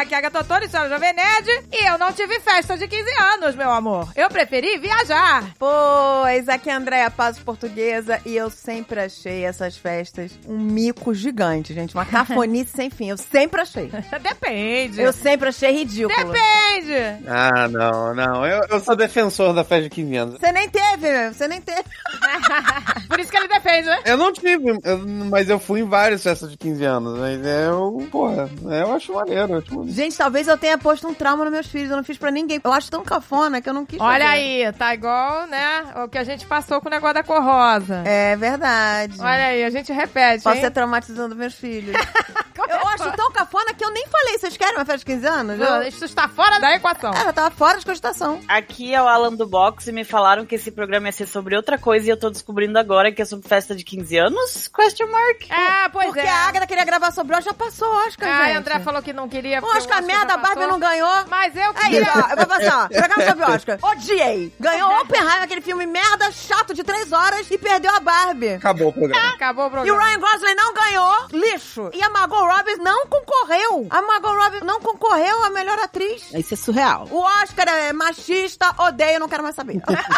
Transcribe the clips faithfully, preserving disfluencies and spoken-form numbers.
aqui é a Gatotone, senhora Jovem Nerd, e eu não tive festa de quinze anos, meu amor. Eu preferi viajar. Pois, aqui é a Andréia Paz, portuguesa, e eu sempre achei essas festas um mico gigante, gente. Uma cafonice sem fim. Eu sempre achei. Depende. Eu sempre achei ridículo. Depende. Ah, não, não. Eu, eu sou defensor da festa de quinze anos. Você nem teve, meu. Você nem teve. Por isso que ele defende, né? Eu não tive, eu- mas eu fui em várias festas de quinze anos. Mas eu, porra, eu acho maneiro. Eu acho maneiro. Gente, talvez eu tenha posto um trauma nos meus filhos. Eu não fiz pra ninguém. Eu acho tão cafona que eu não quis Olha fazer. aí, tá igual, né, o que a gente passou com o negócio da cor rosa. É verdade. Olha aí, a gente repete, Posso hein? ser traumatizando meus filhos. Eu acho tão cafona que eu nem falei. Vocês querem uma festa de quinze anos? Eu... Isso está fora da equação. Cara, eu tava fora de cogitação. Aqui é o Alan do Box e me falaram que esse programa ia ser sobre outra coisa e eu tô descobrindo agora que é sobre festa de quinze anos? Question mark? É, pois Porque é. a Agatha queria gravar sobre o Oscar, já passou o Oscar, Ah, gente. a André falou que não queria. O porque Oscar já merda, a Barbie passou. não ganhou. Mas eu É queria. isso, ó. Eu vou passar, ó. Programa sobre o Oscar. Odiei. Ganhou Oppenheimer, aquele filme merda, chato de três horas, e perdeu a Barbie. Acabou o programa. Acabou o E o programa. Ryan Gosling não ganhou, lixo. E a Margot Robbie não concorreu. A Margot Robbie não concorreu a melhor atriz. Isso é surreal. O Oscar é machista, odeio, não quero mais saber.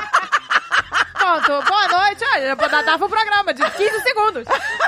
Pronto, boa noite. Olha, dava um programa de quinze segundos.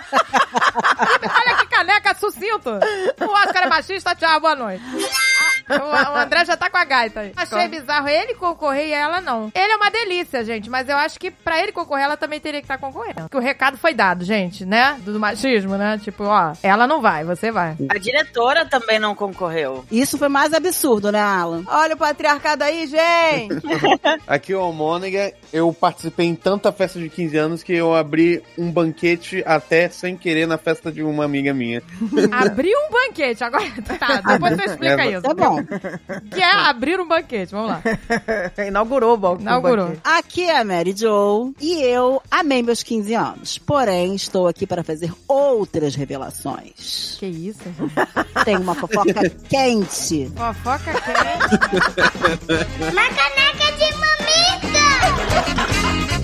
Olha que caneca sucinto. O Oscar é machista, tchau, boa noite. O, o André já tá com a gaita aí. Achei bizarro ele concorrer e ela não. Ele é uma delícia, gente, mas eu acho que pra ele concorrer, ela também teria que estar concorrendo. Porque o recado foi dado, gente, né? Do machismo, né? Tipo, ó, ela não vai, você vai. A diretora também não concorreu. Isso foi mais absurdo, né, Alan? Olha o patriarcado aí, gente. Aqui é o Mônica, eu participei em tanta festa de quinze anos que eu abri um banquete até sem querer na festa de uma amiga minha. Abriu um banquete, agora tá, depois você explica É, isso. Tá bom. Que é abrir um banquete, vamos lá. Inaugurou o balcão. Inaugurou. Aqui é a Mary Jo e eu amei meus quinze anos. Porém, estou aqui para fazer outras revelações. Que isso, gente? Tem uma fofoca quente. Fofoca quente. Uma caneca de mamica!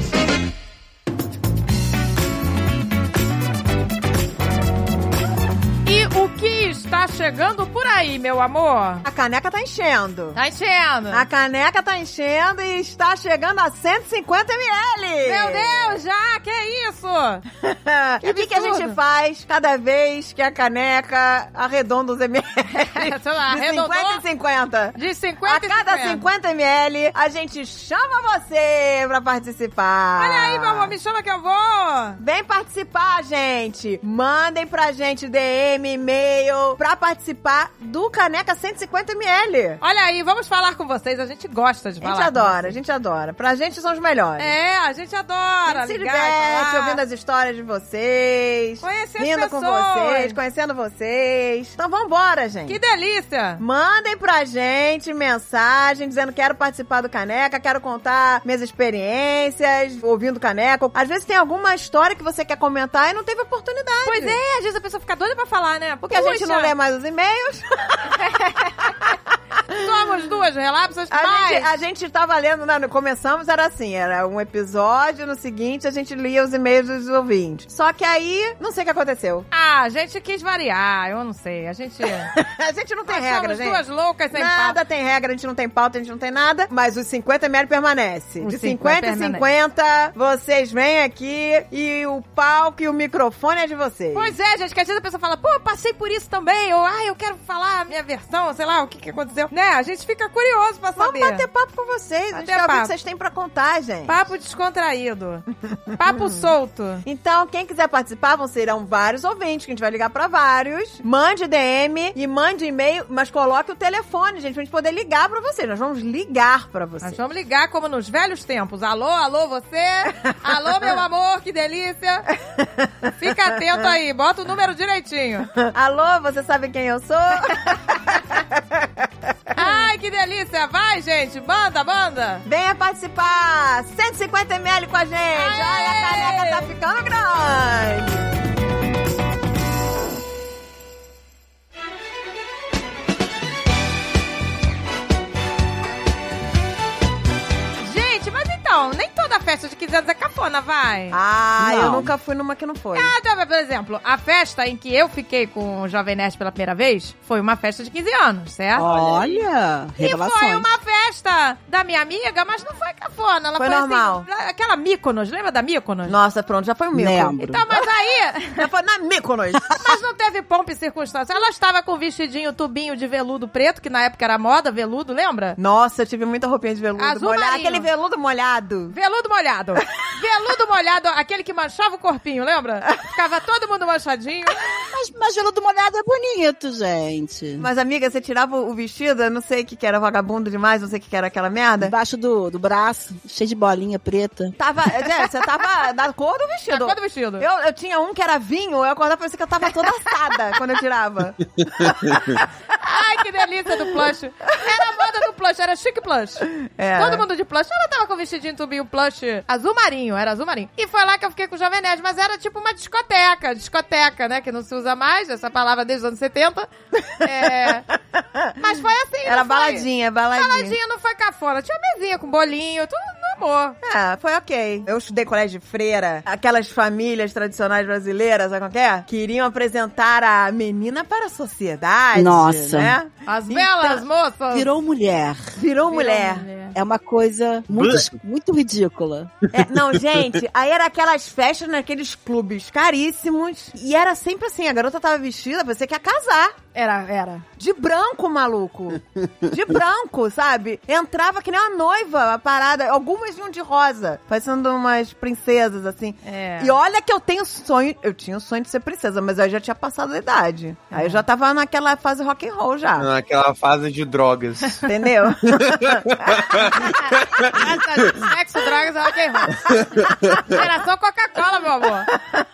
E o que está chegando por aí, meu amor? A caneca tá enchendo. Tá enchendo. A caneca tá enchendo e está chegando a cento e cinquenta mililitros. Meu Deus, já, que isso? E o que, que a absurdo. gente faz cada vez que a caneca arredonda os mililitros? Sei lá, De arredondou cinquenta em cinquenta. de A cinquenta cada e cinquenta. cinquenta mililitros, a gente chama você pra participar. Olha aí, meu amor, me chama que eu vou. Vem participar, gente. Mandem pra gente D M, e-mail, pra participar do Caneca cento e cinquenta mililitros. Olha aí, vamos falar com vocês, a gente gosta de A falar. gente com adora, a vocês. gente adora. Pra gente são os melhores. É, a gente adora. A gente se ligar e diverte falar. ouvindo as histórias de vocês. Conhecer as rindo com pessoas. vocês, conhecendo vocês. Então vambora, gente. Que delícia. Mandem pra gente mensagem dizendo quero participar do Caneca, quero contar minhas experiências ouvindo Caneca. Às vezes tem alguma história que você quer comentar e não teve oportunidade. Pois é, às vezes a pessoa fica doida pra falar, né? Porque a gente não lê mais os e-mails. Somos duas relapsas, A mas... gente, a gente tava lendo, né, começamos, era assim, era um episódio, no seguinte a gente lia os e-mails dos ouvintes. Só que aí, não sei o que aconteceu. Ah, a gente quis variar, eu não sei. A gente... A gente não tem Nós regra, somos gente. duas loucas sem Nada pauta. tem regra, a gente não tem pauta, a gente não tem nada. Mas os cinquenta mililitros permanece. Os De cinquenta cinquenta em permanece. cinquenta, vocês vêm aqui e o palco e o microfone é de vocês. Pois é, gente, que às vezes a pessoa fala, pô, eu passei por isso também, ou, ah, eu quero falar a minha versão, sei lá, o que que aconteceu. Né, a gente fica curioso pra Vamos saber. bater papo com vocês. A gente Bater quer ouvir o papo. que vocês têm pra contar, gente. Papo descontraído. Papo solto. Então, quem quiser participar, vão serão vários ouvintes, que a gente vai ligar pra vários. Mande D M e mande e-mail, mas coloque o telefone, gente, pra gente poder ligar pra vocês. Nós vamos ligar pra vocês. Nós vamos ligar como nos velhos tempos. Alô, alô, você? Alô, meu amor, que delícia. Fica atento aí, bota o número direitinho. Alô, você sabe quem eu sou? Ai, que delícia. Vai, gente, manda, manda. Venha participar! cento e cinquenta mililitros com a gente! Aê! Olha, a caneca tá ficando grande! Gente, mas então, nem toda festa festa de quinze anos é cafona, vai. Ah, Não. eu nunca fui numa que não foi. Ah, então, por exemplo, a festa em que eu fiquei com o Jovem Nerd pela primeira vez foi uma festa de quinze anos, certo? Olha, E revelações. foi uma festa da minha amiga, mas não foi cafona. Ela Foi foi, normal. Assim, aquela Mykonos, lembra da Mykonos? Nossa, pronto, já foi o meu. Lembro. Então, mas aí... Já foi na Mykonos. Mas não teve pompa e circunstância. Ela estava com um vestidinho, tubinho de veludo preto, que na época era moda, veludo, lembra? Nossa, eu tive muita roupinha de veludo Azul molhado. marinho. Aquele veludo molhado. Veludo molhado. Veludo molhado, aquele que manchava o corpinho, lembra? Ficava todo mundo manchadinho. Mas, mas veludo molhado é bonito, gente. Mas, amiga, você tirava o vestido, eu não sei o que que era, vagabundo demais, não sei o que que era aquela merda. Embaixo do, do braço, cheio de bolinha preta. Tava, é, você tava da cor do Da vestido. cor do vestido. Eu, eu tinha um que era vinho, eu acordava e parecia que eu tava toda assada quando eu tirava. Ai, que delícia do plush. Era a moda do plush, era chique plush. É. Todo mundo de plush. Ela tava com o vestidinho tubinho plush azul marinho, era azul marinho. E foi lá que eu fiquei com o Jovem Nerd, mas era tipo uma discoteca, discoteca, né, que não se usa mais, essa palavra desde os anos setenta. É... Mas foi assim, Era não foi? baladinha, baladinha. Baladinha, não foi cafona. Tinha mesinha com bolinho, tudo no amor. É, foi ok. Eu estudei colégio de freira, aquelas famílias tradicionais brasileiras, sabe qual que é? Queriam apresentar a menina para a sociedade. Nossa. Né? As Então, belas moças. Virou mulher. Virou, Virou mulher. mulher. É uma coisa muito, muito ridícula. É, não, gente, aí era aquelas festas naqueles clubes caríssimos. E era sempre assim, a garota tava vestida, você quer casar. Era, era. De branco, maluco. De branco, sabe? Entrava que nem uma noiva, a parada. Algumas vinham de rosa, parecendo umas princesas, assim. É. E olha que eu tenho sonho... Eu tinha o sonho de ser princesa, mas eu já tinha passado a idade. Aí eu já tava naquela fase rock and roll já. Naquela fase de drogas. Entendeu? Essa, sexo, drogas, é rock and roll. Geração Coca-Cola, meu amor.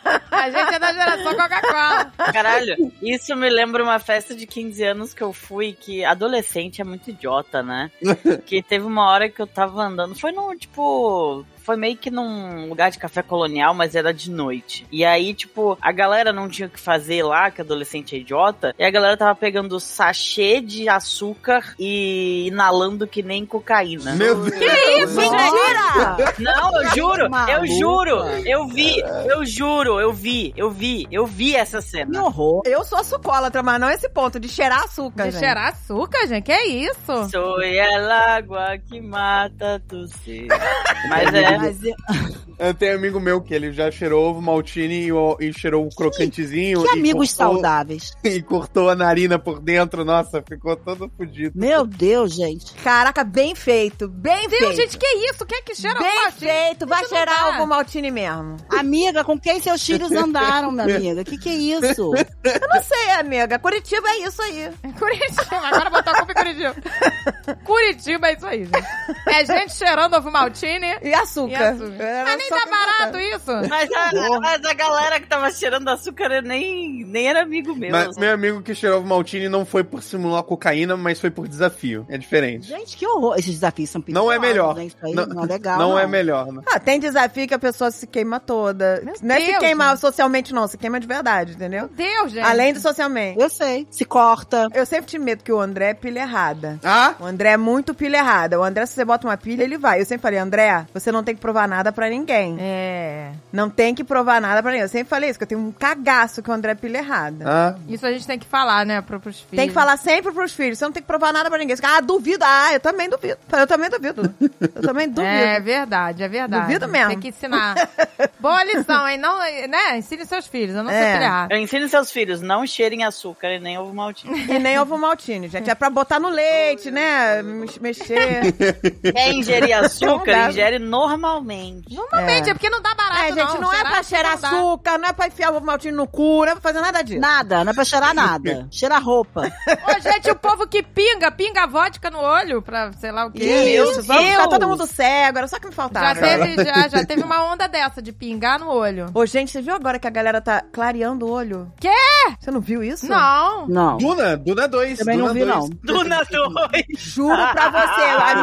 A gente é da geração Coca-Cola. Caralho, isso me lembra uma festa de quinze anos que eu fui, que adolescente é muito idiota, né? Que teve uma hora que eu tava andando, foi num, tipo... Foi meio que num lugar de café colonial, mas era de noite. E aí, tipo, a galera não tinha o que fazer lá, que adolescente é idiota, e a galera tava pegando sachê de açúcar e inalando que nem cocaína. Meu Deus. Que isso, Mentira! Não, eu juro, eu Maluca. juro, eu vi, eu juro, eu vi, eu vi, eu vi essa Que cena. horror. Eu sou sucólatra, mas não esse ponto de cheirar açúcar, De gente. cheirar açúcar, gente? Que isso? Sou ela água que mata tosse. Mas é. Mas eu- Eu tenho amigo meu que ele já cheirou ovo maltine e, o- e cheirou o crocantezinho. que e amigos cortou- saudáveis. E cortou a narina por dentro. Nossa, ficou todo fodido. Meu Deus, gente. Caraca, bem feito, bem Viu, feito. gente? Que isso? Quem é que cheira Bem ovo? feito, vai Isso não cheirar dá. ovo maltine mesmo. Amiga, com quem seus filhos andaram, minha amiga? Que que é isso? Eu não sei, amiga. Curitiba é isso aí. Curitiba, agora botou a culpa em Curitiba. Curitiba é isso aí, gente. É gente cheirando ovo maltine E açúcar. e açúcar. Era Mas nem só tá pra botar. barato isso. Mas a, mas a galera que tava cheirando açúcar nem, nem era amigo meu. Mas meu amigo que cheirou ovo maltine não foi por simular cocaína, mas foi por desafio. É diferente. Gente, que horror. Esses desafios são perigosos. Não é melhor. Hein? Isso aí Não, não, é legal. não Não, é melhor. Não. Ah, tem desafio que a pessoa se queima toda. Meu não é se Deus, queimar gente. socialmente, não. Se queima de verdade, entendeu? Deus, gente. Além do socialmente. Eu sei. Se corta. Eu sempre tive medo que o André é pilha errada. Ah? O André é muito pilha errada. O André, se você bota uma pilha, ele vai. Eu sempre falei, André, você não tem que provar nada pra ninguém. É. Não tem que provar nada pra ninguém. Eu sempre falei isso, que eu tenho um cagaço que o André é pilha errada. Ah? Isso a gente tem que falar, né, pro, pros filhos. Tem que falar sempre pros filhos. Você não tem que provar nada pra ninguém. Você fica, ah, duvido. Ah, eu também duvido. Eu também duvido. Eu também duvido. É verdade, é verdade. Duvido mesmo. Tem que ensinar. Boa lição, hein? Não, né? Ensine seus filhos, eu não É. sei pilhar. Eu ensino seus filhos, não cheirem açúcar e nem ovo maltine. E nem ovo maltine, gente. É pra botar no leite, né? Mex- Mexer. Quer ingerir Não dá. açúcar, ingere normalmente. Normalmente, é, porque não dá barato, É, gente, não, é pra cheirar não dá. açúcar, não é pra enfiar ovo maltine no cu, não é pra fazer nada disso. Nada, não é pra cheirar nada. Cheira roupa. Ô, gente, o povo que pinga, pinga vodka no olho pra sei lá o quê. Isso, vamos ficar Deus. todo mundo cego, era só que me Já faltava. teve, já, já teve uma onda dessa, de pingar no olho. Ô, gente, você viu agora que a galera tá clareando o olho? Quê? Você não viu isso? Não. Não. Duna, Duna dois. Também Duna não vi, dois. não. Duna dois. Juro pra você,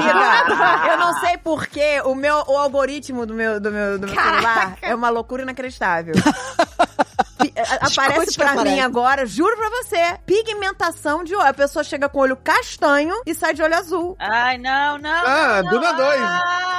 amiga. Eu não sei porquê, o meu o algoritmo do meu, do meu, do meu celular é uma loucura inacreditável. Pi- a- Aparece Escute que pra mim aparece. agora, juro pra você, pigmentação de olho. A pessoa chega com olho castanho e sai de olho azul. Ai, não, não. Ah, não, Duna dois. Ah,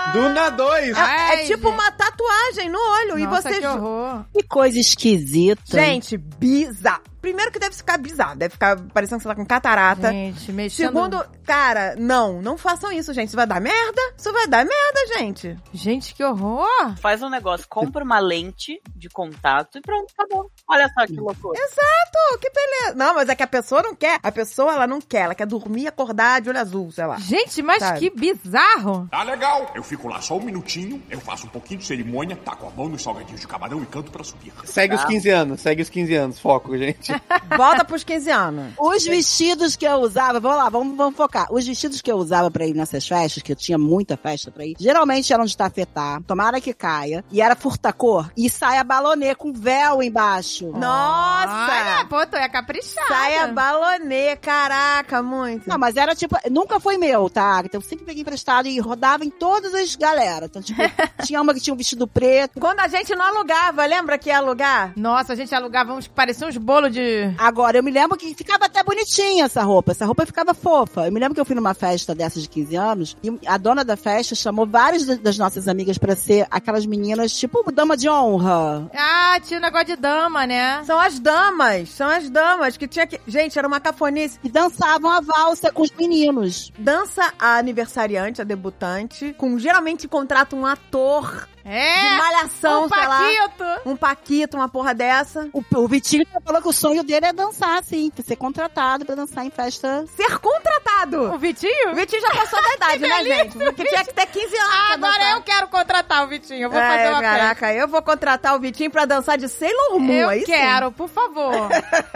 Duna dois. É, Ai, é tipo gente. uma tatuagem no olho. E Nossa, você. que horror. Que coisa esquisita. Gente, bizarro. Primeiro que deve ficar bizarro. Deve ficar parecendo que você tá com catarata. Gente, mexendo... Segundo, cara, não, não façam isso, gente. Isso vai dar merda. Isso vai dar merda, gente. Gente, que horror. Faz um negócio, compra uma lente de contato e pronto, acabou. Olha só que loucura. Exato, que beleza. Não, mas é que a pessoa não quer. A pessoa, ela não quer. Ela quer dormir e acordar de olho azul, sei lá. Gente, mas Sabe? que bizarro. Tá legal. Eu fico lá só um minutinho, eu faço um pouquinho de cerimônia, taco a mão nos salgadinhos de camarão e canto pra subir. Segue os quinze anos, segue os quinze anos. Foco, gente. Volta pros quinze anos. Os vestidos que eu usava, vamos lá, vamos, vamos focar. Os vestidos que eu usava pra ir nessas festas, que eu tinha muita festa pra ir, geralmente eram de tafetá, tomara que caia, e era furta-cor, e saia balonê com véu embaixo. Nossa! Olha, pô, tu é caprichada. Saia balonê, caraca, muito. Não, mas era tipo, nunca foi meu, tá? Então eu sempre peguei emprestado e rodava em todas as galera. Então, tipo, tinha uma que tinha um vestido preto. Quando a gente não alugava, lembra que ia alugar? Nossa, a gente alugava uns que pareciam uns bolos de... Agora, eu me lembro que ficava até bonitinha essa roupa. Essa roupa ficava fofa. Eu me lembro que eu fui numa festa dessas de quinze anos e a dona da festa chamou várias das nossas amigas pra ser aquelas meninas, tipo, dama de honra. Ah, tinha um negócio de dama, né? São as damas, são as damas que tinha que... Gente, era uma cafonice. E dançavam a valsa com os meninos. Dança a aniversariante, a debutante, com geralmente contrata um ator É. de malhação, um sei lá. paquito. Um paquito, uma porra dessa. O, o Vitinho falou que o sonho dele é dançar, sim. Ser contratado pra dançar em festa. Ser contratado! O Vitinho? O Vitinho já passou da idade, né, gente? Porque tinha que ter quinze anos Ah, pra agora dançar. eu quero contratar o Vitinho. Eu vou É, fazer uma caraca, eu vou contratar o Vitinho pra dançar de Sailor Moon, Eu aí sim. quero, por favor.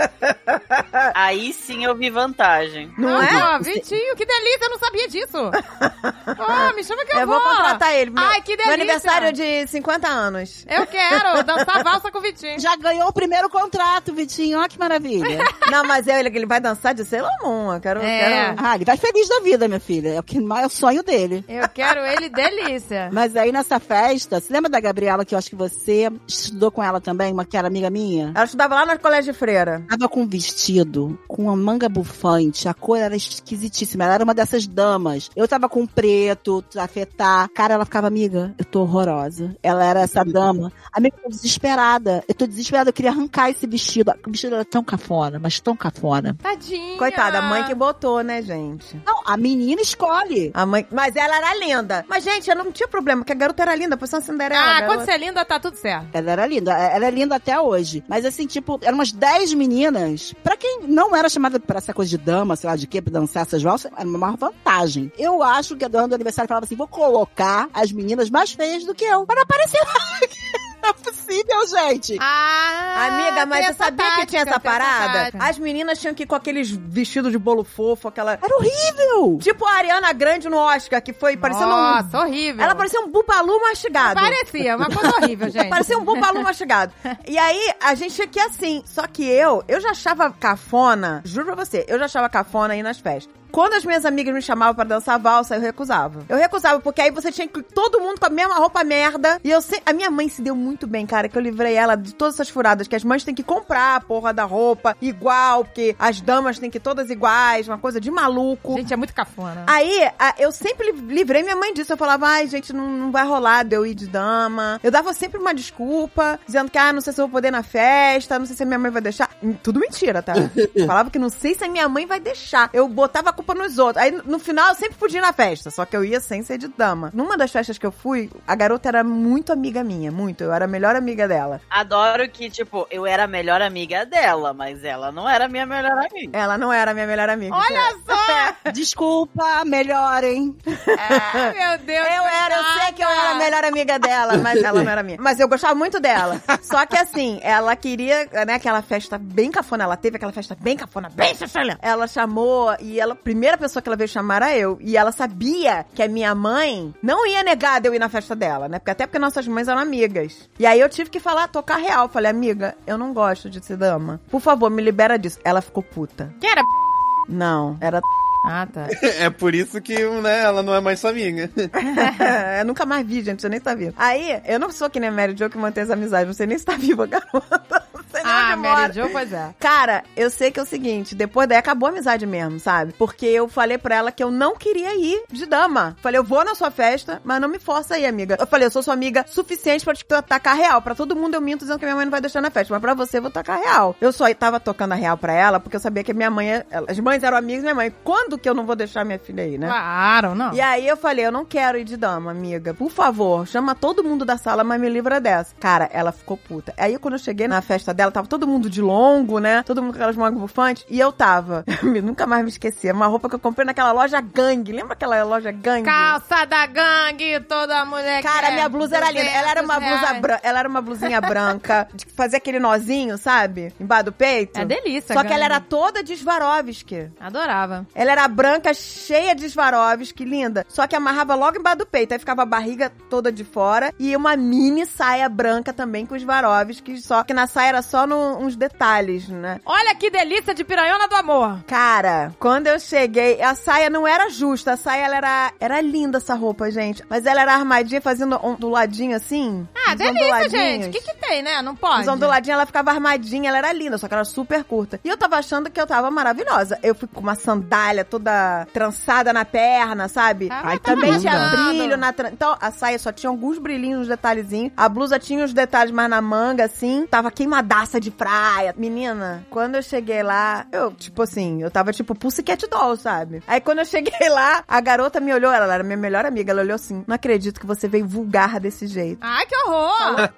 Aí sim eu vi vantagem. Não Ah, é? pô, Vitinho, que delícia, eu não sabia disso. Pô, me chama que eu, Eu vou contratar ele. Meu, Ai, que delícia. Meu aniversário de cinquenta anos. Eu quero dançar valsa com o Vitinho. Já ganhou o primeiro contrato, Vitinho. Olha que maravilha. Não, mas eu, ele, ele vai dançar de Sailor Moon. Eu quero... É. quero... Ah, ele vai feliz da vida, minha filha. É o, que, é o sonho dele. Eu quero ele delícia. Mas aí nessa festa, você lembra da Gabriela, que eu acho que você estudou com ela também, uma que era amiga minha? Ela estudava lá no colégio de freira. Tava com um vestido, com uma manga bufante, a cor era esquisitíssima, ela era uma dessas damas. Eu tava com preto, tafetá. Cara, ela ficava, amiga, eu tô horrorosa. Ela era essa dama. Amiga, eu tô desesperada. Eu tô desesperada, eu queria arrancar esse vestido. O vestido era tão cafona, mas tão cafona. Tadinha. Coitada, a mãe que botou, né, gente? Não, a menina escolhe. A mãe... Mas ela era linda. Mas, gente, eu não tinha problema, porque a garota era linda, pois uma Cinderela. Ah, garota. quando você é linda, tá tudo certo. Ela era linda, ela é linda até hoje. Mas assim, tipo, eram umas dez meninas. Pra quem não era chamada pra essa coisa de dama, sei lá de quê, pra dançar essas valsas, era uma maior vantagem. Eu acho que a dona do aniversário falava assim, vou colocar as meninas mais feias do que eu. Para aparecer lá. Não é possível, gente. Ah, Amiga, mas tem você essa sabia tática, que tinha essa tem parada? tática. As meninas tinham que ir com aqueles vestidos de bolo fofo, aquela... Era horrível. Tipo a Ariana Grande no Oscar, que foi parecendo Nossa, um... horrível. Ela parecia um bubalu mastigado. Parecia, uma coisa horrível, gente. Parecia um bubalu mastigado. E aí, a gente tinha que ir assim. Só que eu, eu já achava cafona, juro pra você, eu já achava cafona aí nas festas. Quando as minhas amigas me chamavam pra dançar valsa, eu recusava. Eu recusava, porque aí você tinha que... Todo mundo com a mesma roupa merda. E eu sei... A minha mãe se deu muito bem, cara, que eu livrei ela de todas essas furadas, que as mães têm que comprar a porra da roupa igual, porque as damas têm que ir todas iguais, uma coisa de maluco. Gente, é muito cafona. Aí, a- eu sempre livrei minha mãe disso. Eu falava, ai, gente, não, não vai rolar de eu ir de dama. Eu dava sempre uma desculpa, dizendo que, ah, não sei se eu vou poder ir na festa, não sei se a minha mãe vai deixar. Hum, Tudo mentira, tá? Eu falava que não sei se a minha mãe vai deixar. Eu botava a culpa nos outros. Aí, no final, eu sempre podia ir na festa, só que eu ia sem ser de dama. Numa das festas que eu fui, a garota era muito amiga minha, muito. Eu era a melhor amiga dela. Adoro que, tipo, eu era a melhor amiga dela, mas ela não era a minha melhor amiga. Ela não era a minha melhor amiga. Olha só! Desculpa, melhorem. Ah, meu Deus. Eu era, eu sei que eu era a melhor amiga dela, mas ela não era minha. Mas eu gostava muito dela. Só que assim, ela queria, né, aquela festa bem cafona. Ela teve aquela festa bem cafona, bem chachalhã. Ela chamou, e ela, a primeira pessoa que ela veio chamar era eu. E ela sabia que a minha mãe não ia negar de eu ir na festa dela, né? Porque até porque nossas mães eram amigas. E aí eu tive que falar, tocar real. Falei, amiga, eu não gosto de ser dama. Por favor, me libera disso. Ela ficou puta. Que era... Não, era... Ah, tá. É por isso que, né, ela não é mais sua amiga. Eu nunca mais vi, gente. Você nem tá vivo. Aí, eu não sou que nem a Mary Jo que mantém as amizades. Não sei nem se tá viva, garota. Não sei nem Ah, onde mora. Mary Jo, pois é. Cara, eu sei que é o seguinte, depois daí acabou a amizade mesmo, sabe? Porque eu falei pra ela que eu não queria ir de dama. Falei, eu vou na sua festa, mas não me força aí, amiga. Eu falei, eu sou sua amiga suficiente pra te tacar real. Pra todo mundo eu minto dizendo que minha mãe não vai deixar na festa, mas pra você eu vou tacar real. Eu só tava tocando a real pra ela porque eu sabia que minha mãe, as mães eram amigas da minha mãe. Quando que eu não vou deixar minha filha aí, né? Claro, não. E aí eu falei, eu não quero ir de dama, amiga. Por favor, chama todo mundo da sala, mas me livra dessa. Cara, ela ficou puta. Aí quando eu cheguei na festa dela, tava todo mundo de longo, né? Todo mundo com aquelas mangas bufantes. E eu tava, nunca mais me esqueci, uma roupa que eu comprei naquela loja Gangue. Lembra aquela loja Gangue? Calça da gangue, toda mulher. Cara, quer minha blusa era linda. Ela era uma duzentos blusa reais. branca, ela era uma blusinha branca, de fazer aquele nozinho, sabe? Embaixo do peito. É delícia, Só que gangue. ela era toda de Swarovski. Adorava. Ela era branca, cheia de Swarovski, linda. Só que amarrava logo embaixo do peito. Aí ficava a barriga toda de fora. E uma mini saia branca também com Swarovski. Só que na saia era só no, uns detalhes, né? Olha que delícia de piranhona do amor. Cara, quando eu cheguei, a saia não era justa. A saia, ela era... Era linda essa roupa, gente. Mas ela era armadinha, fazendo onduladinho assim. Ah, uns delícia, onduladinhos. gente. O que que tem, né? Não pode. Os onduladinhos, ela ficava armadinha, ela era linda, só que ela era super curta. E eu tava achando que eu tava maravilhosa. Eu fui com uma sandália toda trançada na perna, sabe? Ah, Aí tá também tinha arrasando. brilho na... Tra... Então, a saia só tinha alguns brilhinhos, uns detalhezinhos. A blusa tinha uns detalhes mais na manga, assim. Tava queimadaça de praia. Menina, quando eu cheguei lá, eu, tipo assim, eu tava tipo Pussycat Doll, sabe? Aí quando eu cheguei lá, a garota me olhou, ela era minha melhor amiga, ela olhou assim, não acredito que você veio vulgar desse jeito. Ai, que horror.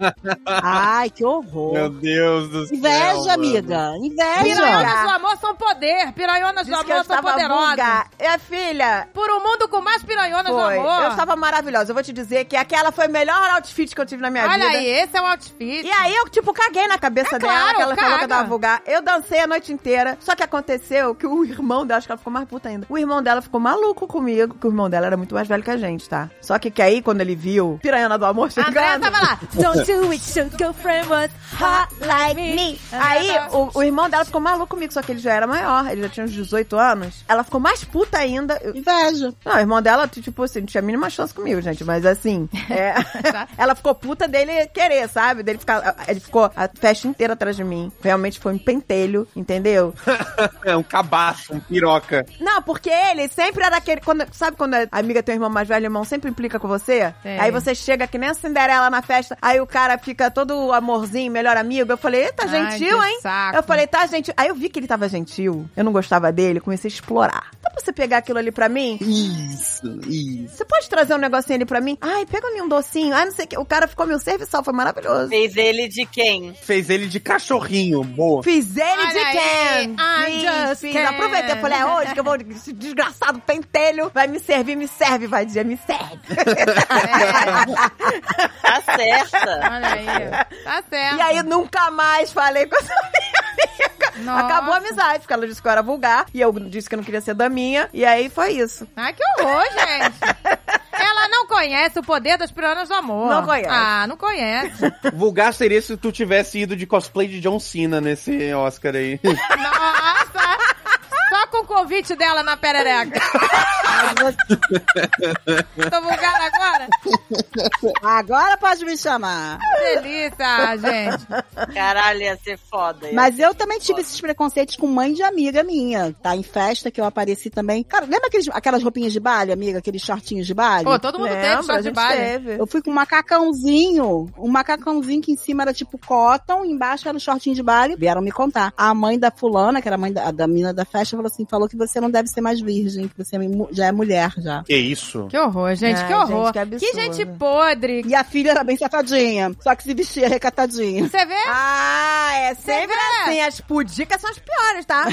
Ai, que horror. Meu Deus do céu. Inveja, mano. amiga. Inveja. Piranhonas do amor são poder. Piranhonas do Disse que eu amor são estava poderosas. vulgar. Minha filha, Por um mundo com mais piranhonas foi. do amor. Eu estava maravilhosa. Eu vou te dizer que aquela foi o melhor outfit que eu tive na minha Olha vida. aí, esse é o outfit. E aí eu, tipo, caguei na cabeça É dela, claro, que ela falou que eu caga. tava vulgar. Eu dancei a noite inteira. Só que aconteceu que o irmão dela, acho que ela ficou mais puta ainda. O irmão dela ficou maluco comigo, que o irmão dela era muito mais velho que a gente, tá? Só que, que aí, quando ele viu Piranhona do Amor A Andréia chegando... tava lá. Don't do it, your girlfriend was hot like me. Aí, Andréia tava- o, o irmão dela ficou maluco comigo, só que ele já era maior, ele já tinha uns dezoito anos. Ela ficou mais puta ainda. Eu- Inveja. Não, o irmão dela, tipo assim, não tinha a mínima chance comigo, gente, mas assim, é, ela ficou puta dele querer, sabe? Dele ficar, ele ficou a festa inteira atrás de mim. Realmente foi um pentelho, entendeu? É um cabaço, um piroca. Não, porque ele sempre era aquele, quando, sabe quando a amiga tem um irmão mais velho, o irmão sempre implica com você? Sei. Aí você chega que nem a Cinderela na festa, aí o cara fica todo amorzinho, melhor amigo. Eu falei, tá Ai, gentil, que hein? saco. Eu falei, tá gentil. Aí eu vi que ele tava gentil, eu não gostava dele, comecei a explorar. Dá pra você pegar aquilo ali pra mim? Isso, isso. Você pode trazer um negocinho ali pra mim? Ai, pega ali um docinho. Ai, não sei o que. O cara ficou meu serviçal, foi maravilhoso. Fez ele de quem? Fez ele de cachorrinho, boa. Fiz ele Olha de aí, Ken. I Fiz, just fiz. can. Aproveitei, falei, é hoje que eu vou, esse desgraçado pentelho vai me servir, me serve, vai dizer, me serve. Tá certa. Olha aí. Tá certo. E aí, nunca mais falei com essa minha amiga. Nossa. Acabou a amizade, porque ela disse que eu era vulgar, e eu disse que eu não queria ser daminha, e aí foi isso. Ai, que horror, gente. Ela não conhece o poder das piranhas do amor. Não conhece. Ah, não conhece. Vulgar seria se tu tivesse ido de cosplay de John Cena nesse Oscar aí. Nossa. Só com o convite dela na perereca. Tô vulgar agora? Agora pode me chamar. Delícia, gente. Caralho, ia ser foda. ia Mas ser eu também tive foda. esses preconceitos com mãe de amiga minha. Tá em festa que eu apareci também. Cara, lembra aqueles, aquelas roupinhas de baile, amiga? Aqueles shortinhos de baile? Pô, todo mundo Lembra? teve A short de gente baile. teve. Eu fui com um macacãozinho. Um macacãozinho que em cima era tipo cotton, embaixo era o shortinho de baile. Vieram me contar. A mãe da fulana, que era a mãe da, da mina da festa, falou assim, falou que você não deve ser mais virgem, que você é mu- já é mulher já. Que isso? Que horror, gente, Ai, que horror. gente, que absurdo. gente podre. E a filha era bem safadinha, só que se vestia recatadinha. Você vê? Ah, é sempre vê? assim. As pudicas são as piores, tá?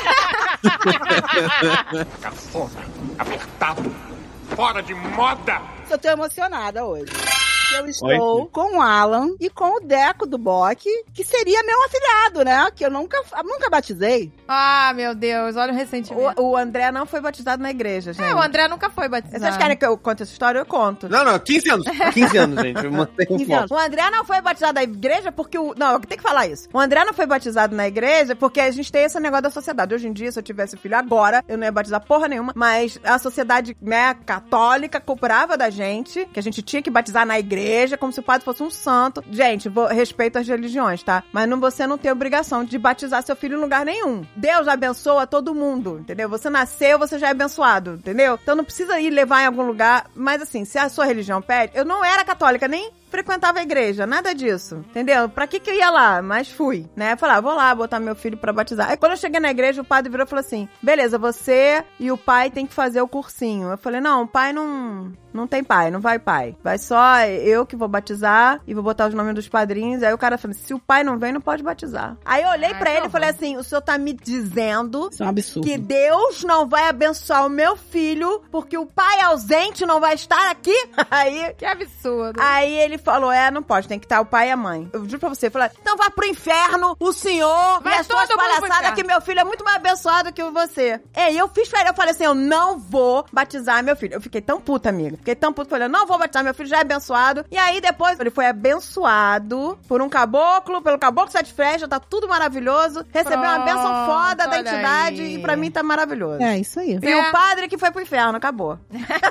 Cafona, apertado, fora de moda. Eu tô emocionada hoje. Eu estou Oi? com o Alan e com o Deco do Bock, que seria meu afilhado, né? Que eu nunca, nunca batizei. Ah, meu Deus, olha o ressentimento. O, o André não foi batizado na igreja, gente. É, o André nunca foi batizado. Vocês querem que eu conte essa história? Eu conto. Não, não, quinze anos. quinze anos, gente. Eu mantenho um quinze anos. foco. O André não foi batizado na igreja porque o... Não, eu tenho que falar isso. O André não foi batizado na igreja porque a gente tem esse negócio da sociedade. Hoje em dia, se eu tivesse filho agora, eu não ia batizar porra nenhuma, mas a sociedade, né, católica cobrava da gente que a gente tinha que batizar na igreja igreja, como se o padre fosse um santo. Gente, vou, respeito as religiões, tá? Mas não, você não tem obrigação de batizar seu filho em lugar nenhum. Deus abençoa todo mundo, entendeu? Você nasceu, você já é abençoado, entendeu? Então não precisa ir levar em algum lugar. Mas assim, se a sua religião pede... Eu não era católica, nem frequentava a igreja, nada disso, entendeu? Pra que que eu ia lá? Mas fui, né? Eu falei, ah, vou lá botar meu filho pra batizar. Aí quando eu cheguei na igreja, o padre virou e falou assim, beleza, você e o pai tem que fazer o cursinho. Eu falei, não, o pai não... Não tem pai, não vai pai. Vai só eu que vou batizar e vou botar os nomes dos padrinhos. Aí o cara falou, se o pai não vem, não pode batizar. Aí eu olhei Ai, pra ele e bom. falei assim, o senhor tá me dizendo Isso é um absurdo. que Deus não vai abençoar o meu filho porque o pai ausente não vai estar aqui? Aí... Que absurdo. Aí ele falou, é, não pode, tem que estar o pai e a mãe. Eu juro pra você, eu falei, então vá pro inferno, o senhor Vai e as suas todo mundo pro palhaçadas inferno. que meu filho é muito mais abençoado que você. É, e eu fiz pra ele, eu falei assim, eu não vou batizar meu filho. Eu fiquei tão puta, amiga. Fiquei tão puta, falei, eu não vou batizar meu filho, já é abençoado. E aí depois ele foi abençoado por um caboclo, pelo caboclo sete flechas, tá tudo maravilhoso. Recebeu uma Pronto, bênção foda da olha entidade aí. e pra mim tá maravilhoso. É, isso aí. E o padre que foi pro inferno, acabou.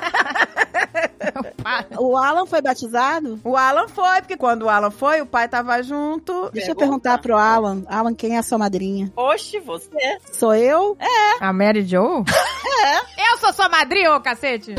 O Alan foi batizado? O Alan foi, porque quando o Alan foi, o pai tava junto. Deixa eu perguntar pro Alan. Alan, quem é a sua madrinha? Oxe, você. Sou eu? A Mary Jo? É. Eu sou sua madrinha, ô cacete.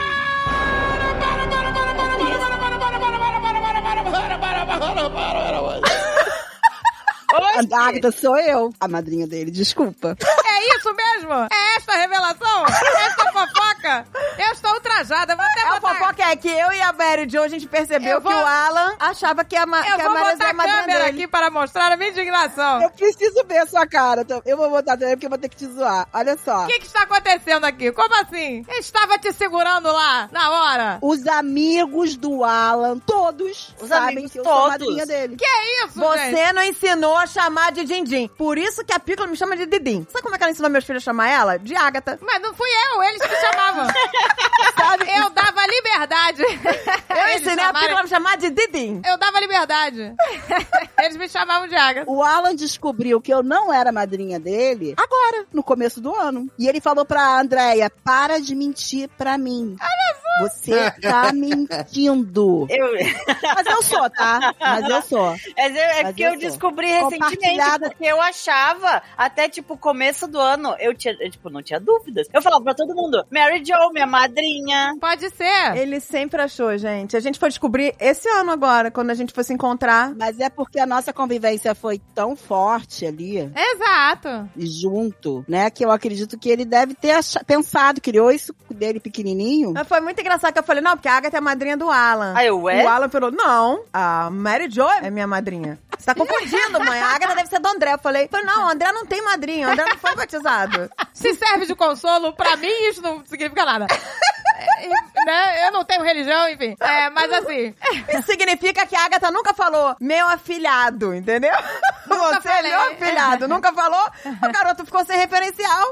A Agatha sou eu, a madrinha dele, desculpa. É isso mesmo? É esta a revelação? Esta fofoca? Eu estou ultrajada. Vou até É, a botar... fofoca é que eu e a Mary Jo, a gente percebeu Eu vou- que o Alan achava que a, ma... Eu que a vou Maria botar é a a madrinha câmera dele. aqui para mostrar a minha indignação. Eu preciso ver a sua cara. então Eu vou botar também porque eu vou ter que te zoar. Olha só. O que, que está acontecendo aqui? Como assim? Eu estava te segurando lá, na hora. Os amigos do Alan, todos, Os sabem amigos que eu sou a todos. madrinha dele. Que é isso, gente? Você não ensinou a chamar de Dindim. Por isso que a Pícola me chama de Didim. Sabe como é que ela ensinou meus filhos a chamar ela? De Ágata. Mas não fui eu, eles que chamavam. Sabe? Eu dava liberdade. Eu Eles ensinei a chamarem- Pícola a me chamar de Didim. Eu dava liberdade. Eles me chamavam de Agatha. O Alan descobriu que eu não era madrinha dele agora, no começo do ano. E ele falou pra Andréia, para de mentir pra mim. Você tá mentindo. Eu... Mas eu sou, tá? Mas eu sou. Mas é, é Mas porque eu eu, sou. descobri recentemente, Compartilhada. porque eu achava, até, tipo, começo do ano, eu tinha, eu, tipo, não tinha dúvidas. Eu falava pra todo mundo, Mary Jo, minha madrinha. Pode ser. Ele sempre achou, gente. A gente foi descobrir esse ano agora, quando a gente foi se encontrar. Mas é porque a nossa convivência foi tão forte ali, Exato. e junto, né? Que eu acredito que ele deve ter acha- pensado, criou isso dele pequenininho. Mas foi muito engraçado que eu falei, não, porque a Agatha é a madrinha do Alan. Aí eu, ué? O Alan falou, não, a Mary Jo é minha madrinha. Você tá confundindo, mãe. A Agatha deve ser do André. Eu falei, não, o André não tem madrinha, o André não foi batizado. Se serve de consolo, pra mim isso não significa nada. É, né? Eu não tenho religião, enfim. É, mas assim... Isso significa que a Agatha nunca falou, meu afilhado, entendeu? Nunca Você é falei. meu afilhado. Nunca falou, o garoto ficou sem referencial.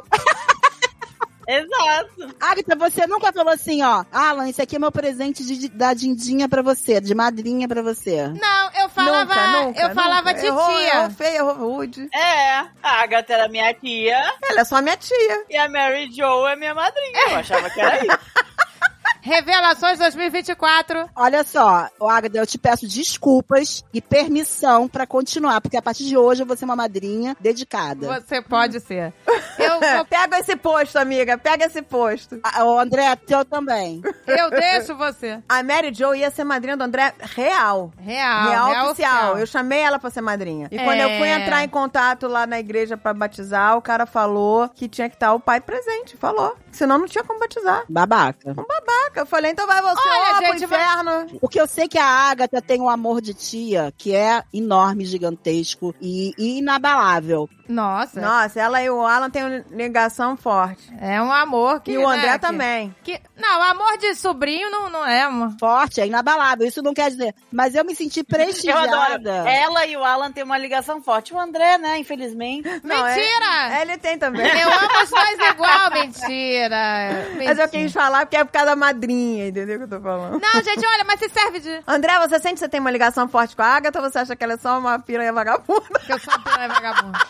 Exato. Agatha, você nunca falou assim, ó, Alan, esse aqui é meu presente de, da Dindinha pra você, de madrinha pra você. Não, eu falava... nunca, nunca, eu falava nunca. Errou, titia. errou feio, errou rude. É, a Agatha era minha tia Ela é só minha tia. e a Mary Jo é minha madrinha. Eu achava que era isso. Revelações dois mil e vinte e quatro. Olha só, ô, Agatha, eu te peço desculpas e permissão pra continuar, porque a partir de hoje eu vou ser uma madrinha dedicada. Você pode ser. Eu, vou- Pega esse posto, amiga. Pega esse posto. Ah, ô, André, teu também. eu deixo você. A Mary Jo ia ser madrinha do André real. Real. Real, real oficial. Eu chamei ela pra ser madrinha. E quando É. eu fui entrar em contato lá na igreja pra batizar, o cara falou que tinha que estar o pai presente. Falou. Senão não tinha como batizar. Babaca. Um babaca. Eu falei, então vai você Olha, ó, pro gente, vai- inferno. Porque eu sei que a Agatha tem um amor de tia que é enorme, gigantesco e, e inabalável. Nossa. Nossa, ela e o Alan têm uma ligação forte. É um amor que... E o André né, que- também. Que, não, amor de sobrinho não, não é, amor. Forte, é inabalável. Isso não quer dizer. Mas eu me senti Eu adoro. prestigiada. Ela e o Alan têm uma ligação forte. O André, né, infelizmente. Não, é- Mentira! Ele tem também. Eu amo os dois igual, mentira. Mas eu Mentira. quis falar porque é por causa da madrinha, entendeu o que eu tô falando? Não, gente, olha, mas se serve de... André, você sente que você tem uma ligação forte com a Agatha ou você acha que ela é só uma piranha vagabunda? Que eu sou uma piranha vagabunda.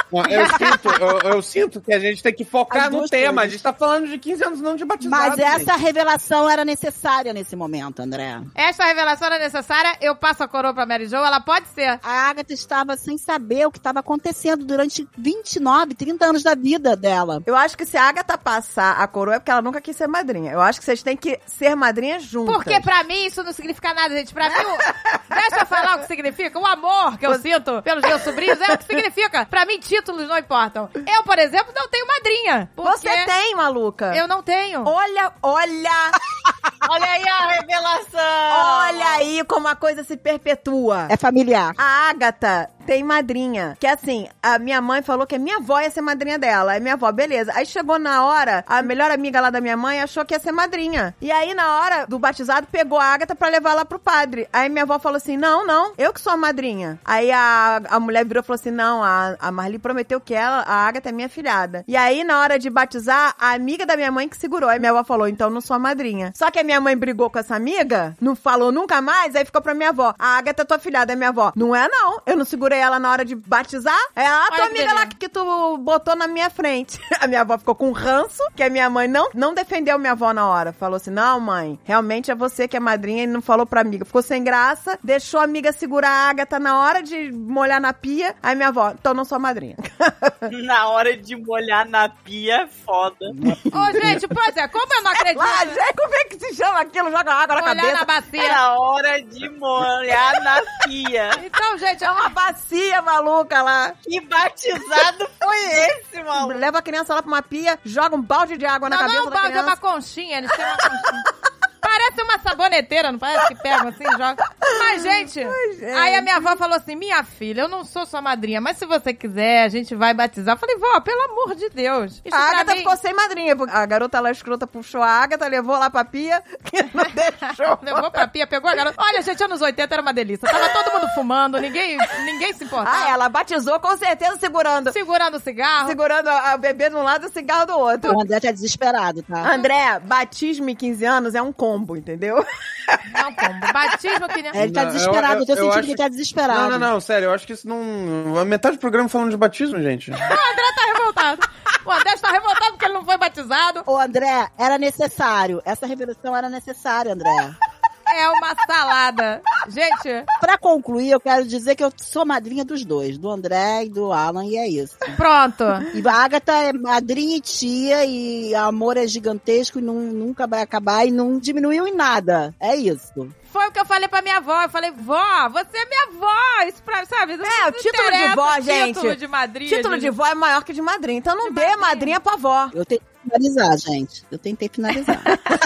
Eu sinto, eu, eu sinto que a gente tem que focar As no duas tema. coisas. A gente tá falando de quinze anos, não de batizado. Mas essa gente. revelação era necessária nesse momento, André. Esta revelação era necessária, eu passo a coroa pra Mary Jo, ela pode ser. A Agatha estava sem saber o que estava acontecendo durante vinte e nove, trinta anos da vida dela. Eu acho que se a Agatha passar a coroa é porque ela nunca quis ser madrinha. Eu acho que vocês têm que ser madrinha juntas. Porque pra mim isso não significa nada, gente. Pra mim, o... deixa eu falar o que significa. O amor que eu sinto pelos meus sobrinhos é o que significa. Pra mim, títulos não importam. Eu, por exemplo, não tenho madrinha. Você tem, maluca. Eu não tenho. Olha, olha, Olha aí a revelação! olha aí como a coisa se perpetua. É familiar. A Agatha tem madrinha. Que assim, a minha mãe falou que a minha avó ia ser madrinha dela. Aí minha avó, beleza. Aí chegou na hora, a melhor amiga lá da minha mãe achou que ia ser madrinha. E aí, na hora do batizado, pegou a Agatha pra levar lá pro padre. Aí minha avó falou assim, não, não, eu que sou a madrinha. Aí a, a mulher virou e falou assim, não, a, a Marli prometeu que ela, a Agatha é minha filhada. E aí, na hora de batizar, a amiga da minha mãe que segurou. Aí minha avó falou, então não sou a madrinha. Só que a minha mãe brigou com essa amiga, não falou nunca mais, aí ficou pra minha avó, a Agatha é tua filhada. Aí minha avó, não é não, eu não segurei ela na hora de batizar. É a tua Olha que amiga lá beleza. que, que tu botou na minha frente. A minha avó ficou com ranço, que a minha mãe não, não defendeu minha avó na hora. Falou assim, não mãe, realmente é você que é madrinha, e não falou pra amiga. Ficou sem graça, deixou a amiga segurar a Agatha na hora de molhar na pia. Aí minha avó, então não sou a madrinha. Na hora de molhar na pia, foda. Ô, gente, pois é, como eu não acredito... Ah, gente, como é que se chama aquilo? Joga água na Olhar cabeça. na bacia. Na hora de molhar na pia. Então, gente, É uma bacia maluca lá. Que batizado foi esse, maluco? Leva a criança lá pra uma pia, joga um balde de água na não, não cabeça é um da balde, é criança. uma conchinha. Eles têm uma conchinha. Parece uma saboneteira, não parece que pegam assim e jogam? Mas, gente, aí a minha avó falou assim, minha filha, eu não sou sua madrinha, mas se você quiser, a gente vai batizar. Eu falei, vó, pelo amor de Deus. Isso A pra Agatha mim... ficou sem madrinha, porque a garota lá escrota puxou a Agatha, levou lá pra pia, que não deixou. Levou pra pia, pegou a garota. Olha, gente, anos oitenta era uma delícia. Tava todo mundo fumando, ninguém, ninguém se importava. Ah, ela batizou com certeza segurando. Segurando o cigarro. Segurando a, a bebê de um lado e o cigarro do outro. O André tá desesperado, tá? André, batismo e quinze anos é um combo, entendeu? Não, como? Batismo que nem... É, ele tá Não, desesperado, eu, eu- tô eu sentindo acho que ele tá desesperado. Não, não, não, sério, eu acho que isso não... Metade do programa falando de batismo, gente. O André tá revoltado. O André está revoltado porque ele não foi batizado. Ô, André, era necessário. Essa revelação era necessária, André. É uma salada. Gente, Pra concluir, eu quero dizer que eu sou madrinha dos dois, do André e do Alan, e é isso. pronto. E a Agatha é madrinha e tia, e amor é gigantesco e não, nunca vai acabar, e não diminuiu em nada. É isso. Foi o que eu falei pra minha avó. Eu falei, vó, você é minha avó. Isso pra, sabe? Não- É, o não título de interessa, vó, gente. Título de madrinha. Título de vó é maior que de madrinha, então não De dê madrinha. madrinha pra vó. Eu tentei finalizar, gente. Eu tentei finalizar.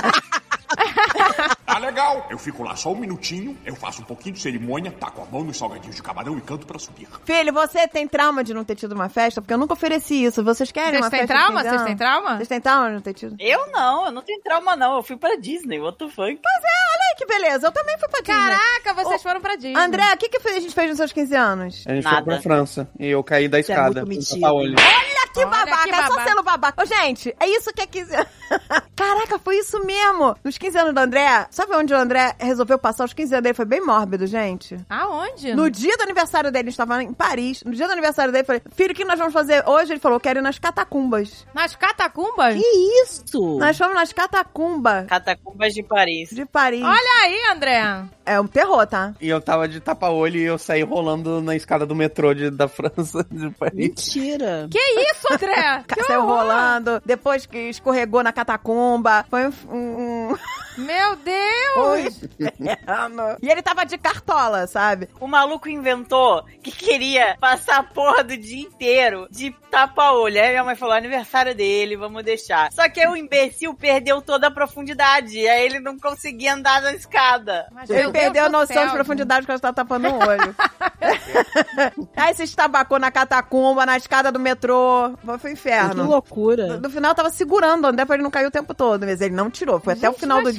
Tá legal. Eu fico lá só um minutinho, eu faço um pouquinho de cerimônia, taco a mão nos salgadinhos de camarão e canto pra subir. Filho, você tem trauma de não ter tido uma festa? Porque eu nunca ofereci isso. Vocês querem Vocês uma têm festa? trauma? de quinze Vocês anos? têm trauma? Vocês têm trauma de não ter tido? Eu não, eu não tenho trauma, não. Eu fui pra Disney, what the fuck? Ai, que beleza. Eu também fui pra Disney. Caraca, vocês foram pra Disney. André, o que, que a gente fez nos seus quinze anos? A gente Nada. foi pra França e eu caí da Isso é escada. muito com metido. tapa-olho. Olha que Olha babaca, que é só babaca. sendo babaca. Ô, gente, é isso que é quinze anos. Caraca, foi isso mesmo. Nos quinze anos do André, sabe onde o André resolveu passar os quinze anos dele? Foi bem mórbido, gente. Aonde? No dia do aniversário dele, a gente tava em Paris. No dia do aniversário dele, eu falei, filho, o que nós vamos fazer hoje? Ele falou, quero ir nas catacumbas. Nas catacumbas? Que isso? Nós fomos nas catacumbas Catacumbas de Paris. de Paris. Olha aí, André. É um terror, tá? E eu tava de tapa-olho e eu saí rolando na escada do metrô de, da França, de Paris. Mentira. Que isso, André? Que Saiu horror. rolando, depois que escorregou na catacumba. Foi um... um... Meu Deus. inferno. E ele tava de cartola, sabe? O maluco inventou que queria passar a porra do dia inteiro de tapa-olho. Aí minha mãe falou, aniversário dele, vamos deixar. Só que aí o imbecil perdeu toda a profundidade. Aí ele não conseguia andar na escada. Mas, Ele meu perdeu a Deus do noção céu, de profundidade porque ela tava tapando o olho. Aí se estabacou na catacumba, na escada do metrô. Foi pro Que inferno. loucura. No final, eu tava segurando o André pra ele não cair o tempo todo, mas ele não tirou. Foi até o Gente, final do mas dia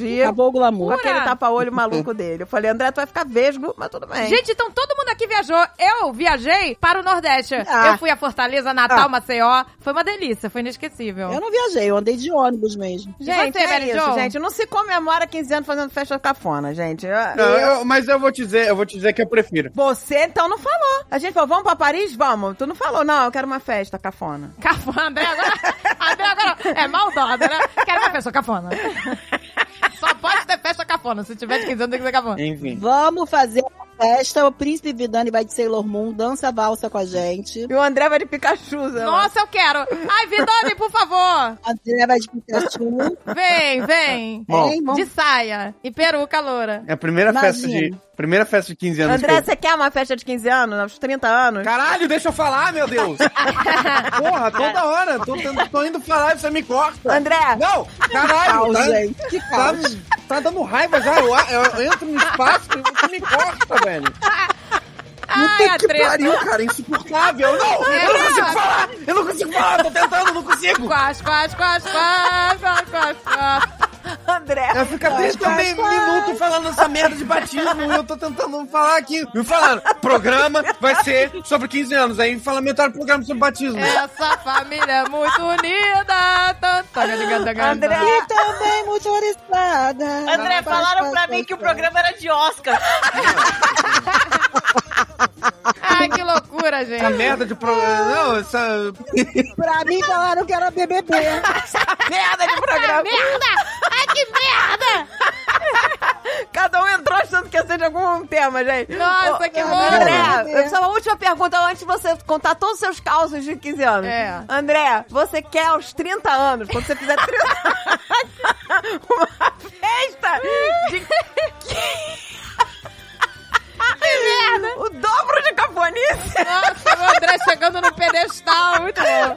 dia. Acabou o Com glamour. aquele tapa-olho maluco dele. Eu falei, André, tu vai ficar vesgo, mas tudo bem. Gente, então todo mundo aqui viajou. Eu viajei para o Nordeste. Ah. Eu fui a Fortaleza, Natal, Ah. Maceió. Foi uma delícia, foi inesquecível. Eu não viajei, eu andei de ônibus mesmo. Gente, você, é Mary isso, Jo? gente. Não se comemora quinze anos fazendo festa cafona, gente. Eu- Não, eu- mas eu vou te dizer, eu vou te dizer que eu prefiro. Você, então, não falou. A gente falou, vamos pra Paris? Vamos. Tu não falou, não, eu quero uma festa cafona. Cafona, André agora. André agora é maldosa, né? Quero uma festa cafona. Só pode ter festa cafona. Se tiver de quinze anos, tem que ser cafona. Enfim. Vamos fazer uma festa, o Príncipe Vidani vai de Sailor Moon, dança valsa com a gente. E o André vai de Pikachu, Zé. Nossa, eu quero. Ai, Vidani, por favor. André vai de Pikachu. Vem, vem. Bom. Hein, vamos- De saia e peruca loura. É a primeira festa Imagina. de. Primeira festa de quinze anos. André, que eu... você quer uma festa de quinze anos, aos trinta anos? Caralho, deixa eu falar, meu Deus! Porra, toda hora. Tô, tendo- tô indo falar e você me corta. André, Não! Caralho! Caos, Tá, gente. Que tá, caos. tá dando raiva já. Eu, eu entro no espaço e você me corta, velho. Ai, a Puta que treta. pariu, cara. Insuportável. Não! Eu não consigo falar! Eu não consigo falar! Tô tentando, não consigo! Quase, quase, quase, quase, quase, quase, quase. André. Eu fico desde o meio minuto falando essa merda de batismo e eu tô tentando falar aqui. Me falaram, programa vai ser sobre quinze anos. Aí falamentaram o programa sobre batismo. Essa família é muito unida. Tantanga de ganda, ganda. André. E também muito oriçada. André, falaram pra mim que o programa era de Oscar. Ai, que loucura, Essa gente. merda de programa. Não, essa. Pra mim falaram que era B B B. Merda de programa. Merda! Ai, que merda! Cada um entrou achando que ia ser de algum tema, gente. Nossa, que Ô, louco. André, eu só uma última pergunta antes de você contar todos os seus causos de quinze anos. É. André, você quer aos trinta anos, quando você fizer trinta uma festa de... Que merda! O dobro de cafonice! Nossa, o André chegando no pedestal, muito bom.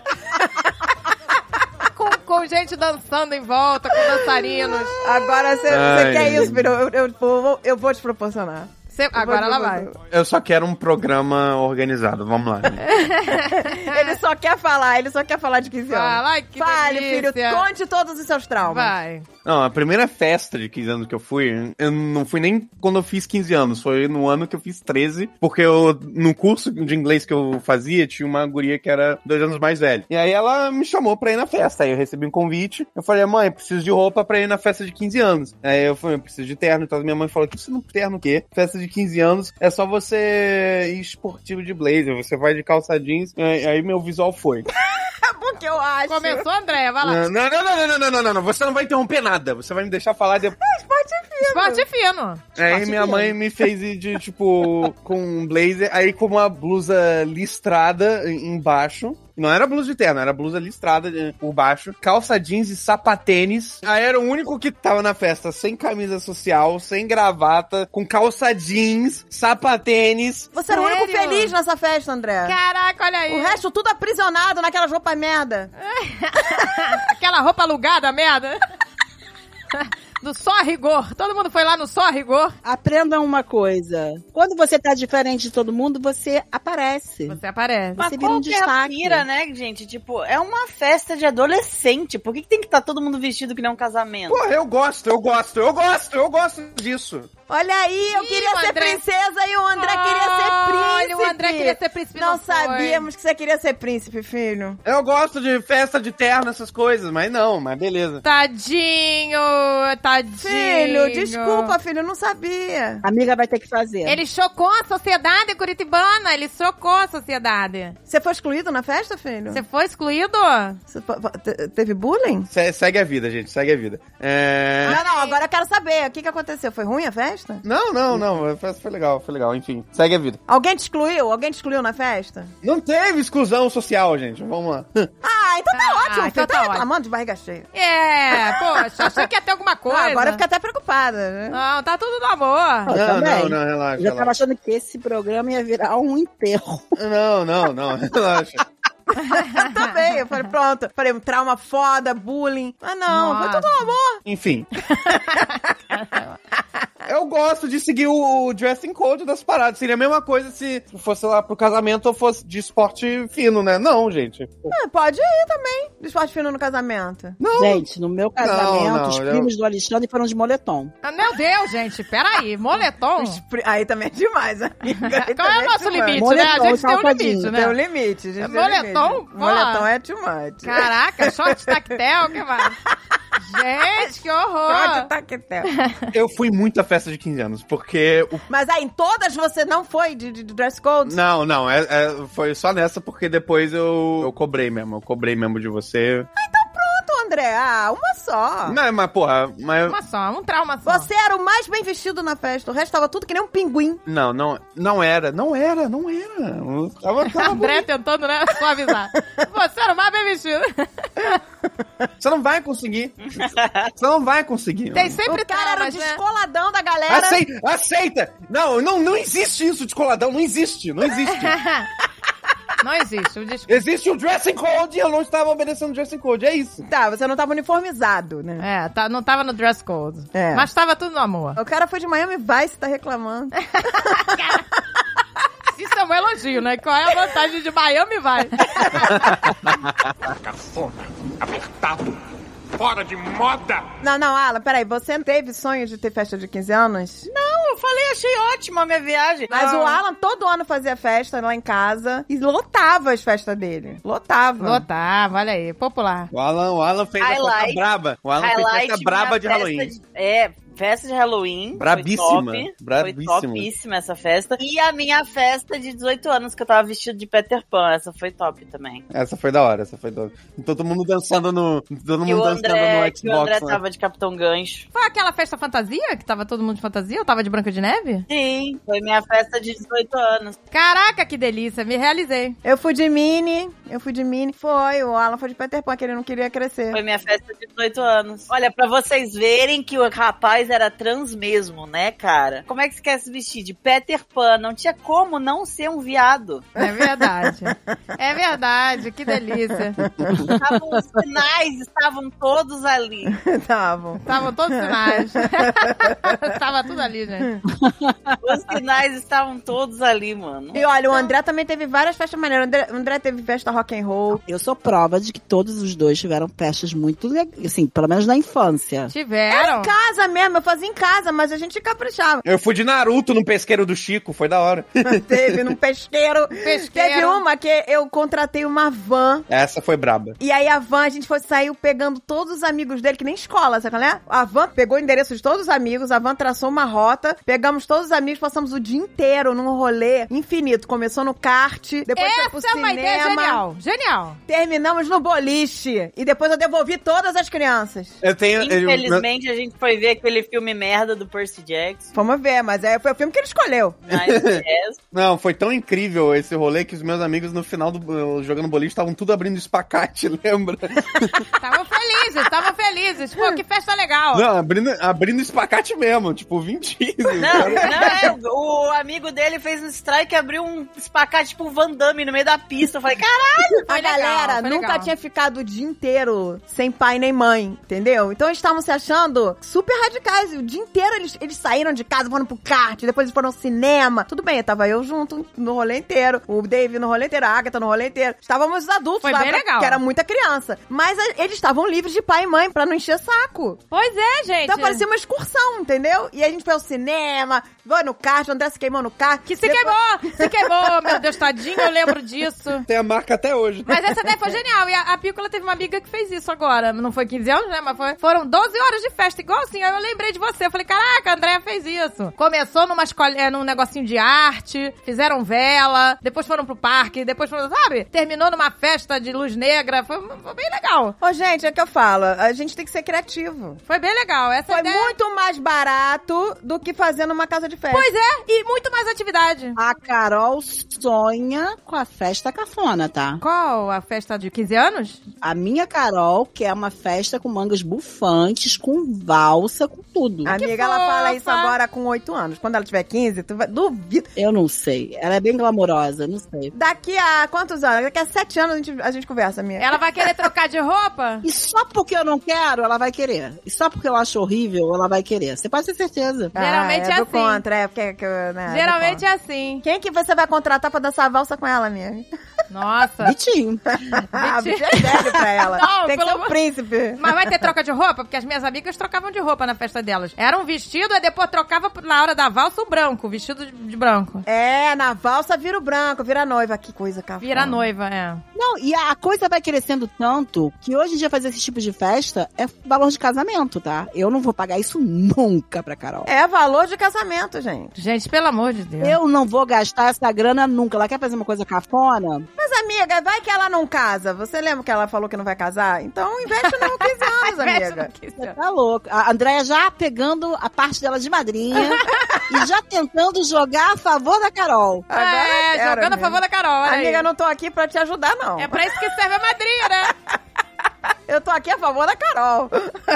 Com, com gente dançando em volta, com dançarinos. Agora você Ai, quer gente. isso, filho? Eu, eu, eu, eu vou te proporcionar. Cê- agora ela vai. Eu só quero um programa organizado. Vamos lá. gente. Ele só quer falar, ele só quer falar de quinze anos. Fala, ai, que Fale, delícia. filho, conte todos os seus traumas. Vai. Não, a primeira festa de quinze anos que eu fui, eu não fui nem quando eu fiz quinze anos, foi no ano que eu fiz treze, porque eu, no curso de inglês que eu fazia, tinha uma guria que era dois anos mais velha. E aí ela me chamou pra ir na festa, aí eu recebi um convite, eu falei, mãe, preciso de roupa pra ir na festa de quinze anos. Aí eu falei, eu preciso de terno, então minha mãe falou, você não terno o quê? Festa de quinze anos é só você ir esportivo de blazer, você vai de calça jeans, aí aí meu visual foi. É porque eu acho. Começou, André, vai lá. Não, não, não, não, não, não, não, não, não, você não vai interromper nada, você vai me deixar falar depois. Esporte fino. Aí minha mãe me fez ir de, tipo, com um blazer, aí com uma blusa listrada embaixo. Não era blusa de terno, era blusa listrada eh, por baixo. Calça jeans e sapatênis. Aí era o único que tava na festa sem camisa social, sem gravata, com calça jeans, sapatênis. Você era o único Sério? feliz nessa festa, André. Caraca, olha aí. O resto tudo aprisionado naquelas roupas merda. Aquela roupa alugada, merda. Do Só Rigor. Todo mundo foi lá no Só Rigor. Aprendam uma coisa. Quando você tá diferente de todo mundo, você aparece. Você aparece. Mas Você vira qual um que é a destaque. pira, né, gente? Tipo, é uma festa de adolescente. Por que, que tem que estar todo mundo vestido que nem um casamento? Porra, eu gosto, eu gosto, eu gosto, eu gosto disso. Olha aí, eu Ih, queria o ser André- princesa e o André queria ser Olha, príncipe. o André queria ser príncipe, Não, não foi. sabíamos que você queria ser príncipe, filho. Eu gosto de festa de terno, essas coisas, mas não, mas beleza. Tadinho, tadinho. Filho, desculpa, filho, eu não sabia. A amiga vai ter que fazer. Ele chocou a sociedade curitibana. Ele chocou a sociedade. Você foi excluído na festa, filho? Você foi excluído? Você fo- fo- te- teve bullying? Se- segue a vida, gente, segue a vida. É... Não, não, agora eu quero saber. O que, que aconteceu? Foi ruim a festa? Não, não, não, a festa foi legal, foi legal, enfim, segue a vida. Alguém te excluiu? Alguém te excluiu na festa? Não teve exclusão social, gente, vamos lá. Ah, então tá Ah, ótimo, então filho. tá Tá ótimo. reclamando de barriga cheia. É, poxa, achei que ia ter alguma coisa. Ah, agora eu fico até preocupada, né? Não, tá tudo no amor. Eu Não, também. não, não, relaxa, Eu já tava relaxa. achando que esse programa ia virar um enterro. Não, não, não, relaxa. Eu também. Eu falei, pronto. Falei, um trauma foda, bullying. Ah, não, foi Nossa. tudo no amor. Enfim. Eu, gosto de seguir o dressing code das paradas. Seria a mesma coisa se fosse lá pro casamento ou fosse de esporte fino, né? Não, gente. É, pode ir também. De esporte fino no casamento. Não. Gente, no meu casamento, Não, não, os eu- primos do Alexandre foram de moletom. Ah, meu Deus, gente, peraí. Moletom? Os pri- Aí também é demais, amiga. Aí Qual é também o nosso too much. limite, Moletom, né? A gente tem um calçadinho. limite, Tem um né? limite, gente. tem um Moletom? limite. Pô. Moletom é too much. Caraca, short tactel, que mais? Gente, que horror. Pode taquetel. Eu fui muito à festa de quinze anos, porque o Mas aí, em todas você não foi de, de dress code? Não, não, é, é- foi só nessa porque depois eu, eu cobrei mesmo, eu cobrei mesmo de você. Pronto, André. Ah, uma só. Não, mas porra, mas... Uma só, um trauma só. Você era o mais bem vestido na festa. O resto tava tudo que nem um pinguim. Não, não, não era, não era, não era. Eu Tava, tava André tentando, né, suavizar. Você era o mais bem vestido. Você não vai conseguir. Você não vai conseguir. Tem sempre o cara era o traumas, né? descoladão da galera. Aceita, aceita! Não, não, não existe isso de coladão, não existe, não existe. Não existe. O dis... Existe o dressing code e eu não estava obedecendo o dressing code, é isso. Tá, você não tava uniformizado, né? É, tá, não tava no dress code. É. Mas tava tudo no amor. O cara foi de Miami Vice, tá reclamando. Isso é um elogio, né? Qual é a vantagem de Miami vai? Cafona, apertado, fora de moda. Não, não, Alan, peraí. Você teve sonho de ter festa de quinze anos? Não, eu falei, achei ótima a minha viagem. Mas Não. o Alan todo ano fazia festa lá em casa e lotava as festas dele. Lotava. Lotava, olha aí, popular. O Alan, o Alan fez a Highlight. festa braba. O Alan fez Highlight festa braba minha de festa Halloween. de- é, festa de Halloween. Brabíssima, Foi top. brabíssima. Foi topíssima essa festa. E a minha festa de dezoito anos, que eu tava vestido de Peter Pan. Essa foi top também. Essa foi da hora, essa foi da hora. Todo mundo dançando no. Todo E mundo o dançando André, no que o André Xbox. né? tava de Capitão Gancho. Foi aquela festa fantasia? Que tava todo mundo de fantasia? Ou tava de Branca de Neve? Sim, foi minha festa de dezoito anos. Caraca, que delícia, me realizei. Eu fui de Minnie, eu fui de Minnie. Foi, o Alan foi de Peter Pan, que ele não queria crescer. Foi minha festa de dezoito anos. Olha, pra vocês verem que o rapaz era trans mesmo, né, cara? Como é que você quer se vestir? De Peter Pan. Não tinha como não ser um viado. É verdade. É verdade, que delícia. Estavam, os sinais estavam todos ali. Estavam. Estavam todos os sinais. Tava tudo ali, gente. Os sinais estavam todos ali, mano. E olha, o André também teve várias festas maneiras. O André, o André teve festa rock and roll. Eu sou prova de que todos os dois tiveram festas muito legais, assim, pelo menos na infância. Tiveram. Em casa mesmo, eu fazia em casa, mas a gente caprichava. Eu fui de Naruto no pesqueiro do Chico, foi da hora. Teve num pesqueiro. Pesqueiro. Teve uma que eu contratei uma van. Essa foi braba. E aí a van, a gente foi, saiu pegando todos os amigos dele, que nem escola, sabe qual é? A van pegou o endereço de todos os amigos, a van traçou uma rota, pegamos todos os amigos, passamos o dia inteiro num rolê infinito. Começou no kart, depois foi pro Essa é uma cinema. ideia genial. Genial. Terminamos no boliche. E depois eu devolvi todas as crianças. Eu tenho. eu- Infelizmente, a gente foi ver aquele filme merda do Percy Jackson. Fomos ver, mas aí foi o filme que ele escolheu. Mas é, Não, foi tão incrível esse rolê que os meus amigos no final do jogando boliche estavam tudo abrindo espacate, lembra? Estavam felizes, estavam felizes. Pô, que festa legal. Não, abrindo, abrindo espacate mesmo, tipo, vinte. Não, não, é, o amigo dele fez um strike e abriu um espacate tipo Van Damme no meio da pista. Eu falei, caralho! A Foi legal, galera foi nunca legal. tinha ficado o dia inteiro sem pai nem mãe, entendeu? Então eles estavam se achando super radicais. O dia inteiro eles, eles saíram de casa, foram pro kart, depois eles foram ao cinema. Tudo bem, tava eu junto no rolê inteiro, o Dave no rolê inteiro, a Agatha no rolê inteiro. Estávamos os adultos Foi lá, bem pra- legal. que era muita criança. Mas a- eles estavam livres de pai e mãe pra não encher saco. Pois é, gente. Então parecia uma excursão, entendeu? E a gente foi ao cinema, foi no kart, o André se queimou no kart. Que se Depois- queimou, se queimou. Meu Deus, tadinho, eu lembro disso. Tem a marca até hoje. Mas essa ideia foi genial. E a, a Pícola teve uma amiga que fez isso agora. Não foi quinze anos, né? Mas foi, foram doze horas de festa, igual assim. Aí eu lembrei de você. Eu falei, caraca, a Andréia fez isso. Começou numa escola, é, num negocinho de arte, fizeram vela, depois foram pro parque, depois foram, sabe? Terminou numa festa de luz negra. Foi, foi bem legal. Ô, gente, é que eu falo, a gente tem que ser criativo. Foi bem legal. Essa Foi ideia... muito mais barato do que fazer numa casa de festa. Pois é, e muito mais atividade. A Carol sonha com a festa cafona, tá? Qual? A festa de quinze anos? A minha Carol quer uma festa com mangas bufantes, com valsa, com tudo. A amiga, ela fala isso há agora com oito anos. Quando ela tiver quinze, tu vai... Duvido. Eu não sei. Ela é bem glamourosa, não sei. Daqui a quantos anos? Daqui a sete anos a gente, a gente conversa, minha. Ela vai querer trocar de roupa? E só porque eu não quero, ela vai querer. E só porque eu acho horrível, ela vai querer. Você pode ter certeza. Geralmente ah, é, é do assim. contra, é, porque, que, né, Geralmente é assim. Quem que você vai contratar pra dançar valsa com ela, minha? Nossa. Vitinho. Ah, bicho é velho pra ela. Não, Tem que pelo ser um amor- príncipe. Mas vai ter troca de roupa? Porque as minhas amigas trocavam de roupa na festa delas. Era um vestido, e depois trocava na hora da valsa o branco, o vestido de, de branco. É, na valsa vira o branco, vira a noiva. Que coisa, cara. Vira noiva, é. Não, e a coisa vai crescendo tanto que hoje em dia fazer esse tipo de festa é valor de casamento, tá? Eu não vou pagar isso nunca pra Carol. É valor de casamento, gente. Gente, pelo amor de Deus. Eu não vou gastar essa grana nunca. Ela quer fazer uma coisa cafona? Mas, amiga, vai que ela não casa. Você lembra que ela falou que não vai casar? Então investe no quinze anos, amiga. Você tá louca. A Andréia já pegando a parte dela de madrinha e já tentando jogar a favor da Carol. Agora é, eu quero, jogando a amiga. favor da Carol, olha Amiga, aí. eu não tô aqui pra te ajudar, não. É pra isso que serve a madrinha, né? Eu tô aqui a favor da Carol.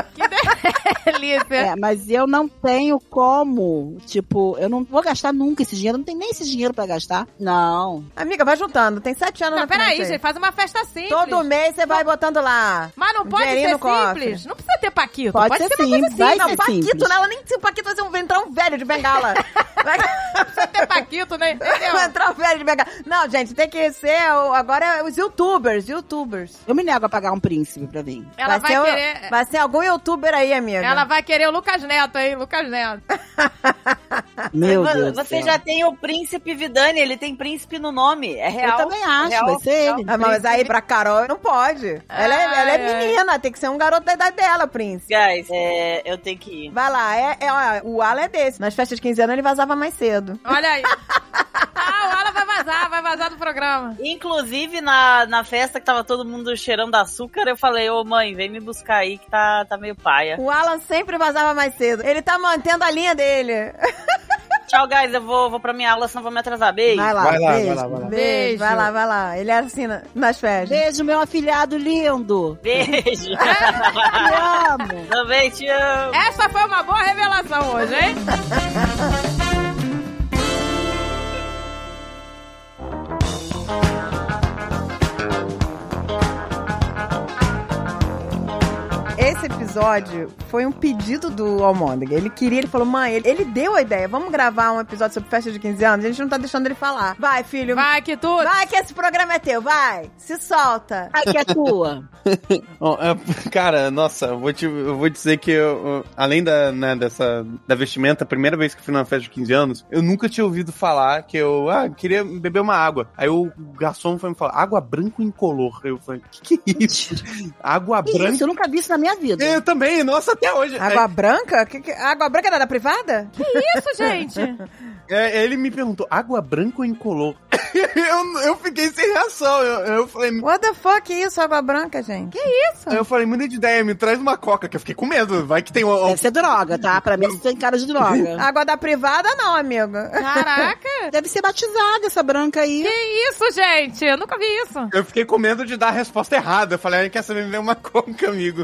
Que delícia. É, mas eu não tenho como. Tipo, eu não vou gastar nunca esse dinheiro. Não tem nem esse dinheiro pra gastar. Não. Amiga, vai juntando. Tem sete anos Não, na frente peraí, aí. gente, faz uma festa simples. Todo mês você vai botando lá. Mas não um pode dinheirinho ser no cofre. simples. Não precisa ter Paquito. Pode Pode, ser ser uma simples, coisa vai simples. Não, ser Paquito, simples. né? Ela nem se o Paquito vai ser um, vai entrar um velho de bengala. Vai, Não precisa ter Paquito, né? Entendeu? vai entrar um velho de bengala. Não, gente, tem que ser o- agora é os youtubers, youtubers. Eu me nego a pagar um príncipe pra vir. Ela vai, ser o- querer... vai ser algum youtuber aí, amiga. Ela vai querer o Lucas Neto, hein? Lucas Neto. Meu Vo- Deus do Você céu. já tem o príncipe Vidani, ele tem príncipe no nome. É real. Eu também acho, real, vai ser real. ele. Ah, mas aí pra Carol não pode. Ela é, ela é Ai, menina, tem que ser um garoto da idade dela, príncipe. Guys, é, eu tenho que ir. Vai lá, é, é, ó, o Alan é desse. Nas festas de quinze anos ele vazava mais cedo. Olha aí. Ah, o Alan vai vazar, vai vazar do programa. Inclusive, na, na festa que tava todo mundo cheirando açúcar, eu falei, ô mãe, vem me buscar aí que tá, tá meio paia. O Alan sempre vazava mais cedo. Ele tá mantendo a linha dele. Tchau, guys, eu vou, vou pra minha aula, senão vou me atrasar. Beijo. Vai lá, Vai lá, beijo. vai lá, vai lá. Beijo, Beijo. vai lá, vai lá. Ele era assim na- nas festas. Beijo, meu afilhado lindo. Beijo. Te amo. Também te amo. Essa foi uma boa revelação hoje, hein? Esse episódio foi um pedido do Almôndega. Ele queria, ele falou, mãe, ele, ele deu a ideia. Vamos gravar um episódio sobre festa de quinze anos? A gente não tá deixando ele falar. Vai, filho. Vai que tudo. Vai que esse programa é teu, vai. Se solta. Ai, que é tua. Bom, é, cara, nossa, eu vou, te, eu vou dizer que eu, eu- além da, né, dessa, da vestimenta, a primeira vez que eu fui numa festa de quinze anos, eu nunca tinha ouvido falar que eu ah, queria beber uma água. Aí o garçom foi me falar, água branca incolor. Eu falei, que que é isso? Água Que branca? isso, eu nunca vi isso na minha vida. Eu também, nossa, até hoje. Água branca? Que, que, água branca era da privada? Isso, gente. É, é, ele me perguntou, água branca ou incolor? eu, eu fiquei sem reação. Eu, eu falei, What the fuck é isso, água branca, gente? Isso. eu falei, muda de ideia, me traz uma coca, que eu fiquei com medo. Vai que tem um. Deve ser droga, tá? Pra mim isso tem cara de droga. Água da privada não, amigo. Caraca. Deve ser batizada essa branca aí. Que isso, gente? Eu nunca vi isso. Eu fiquei com medo de dar a resposta errada. Eu falei, ah, quer saber, me dê uma coca, amigo.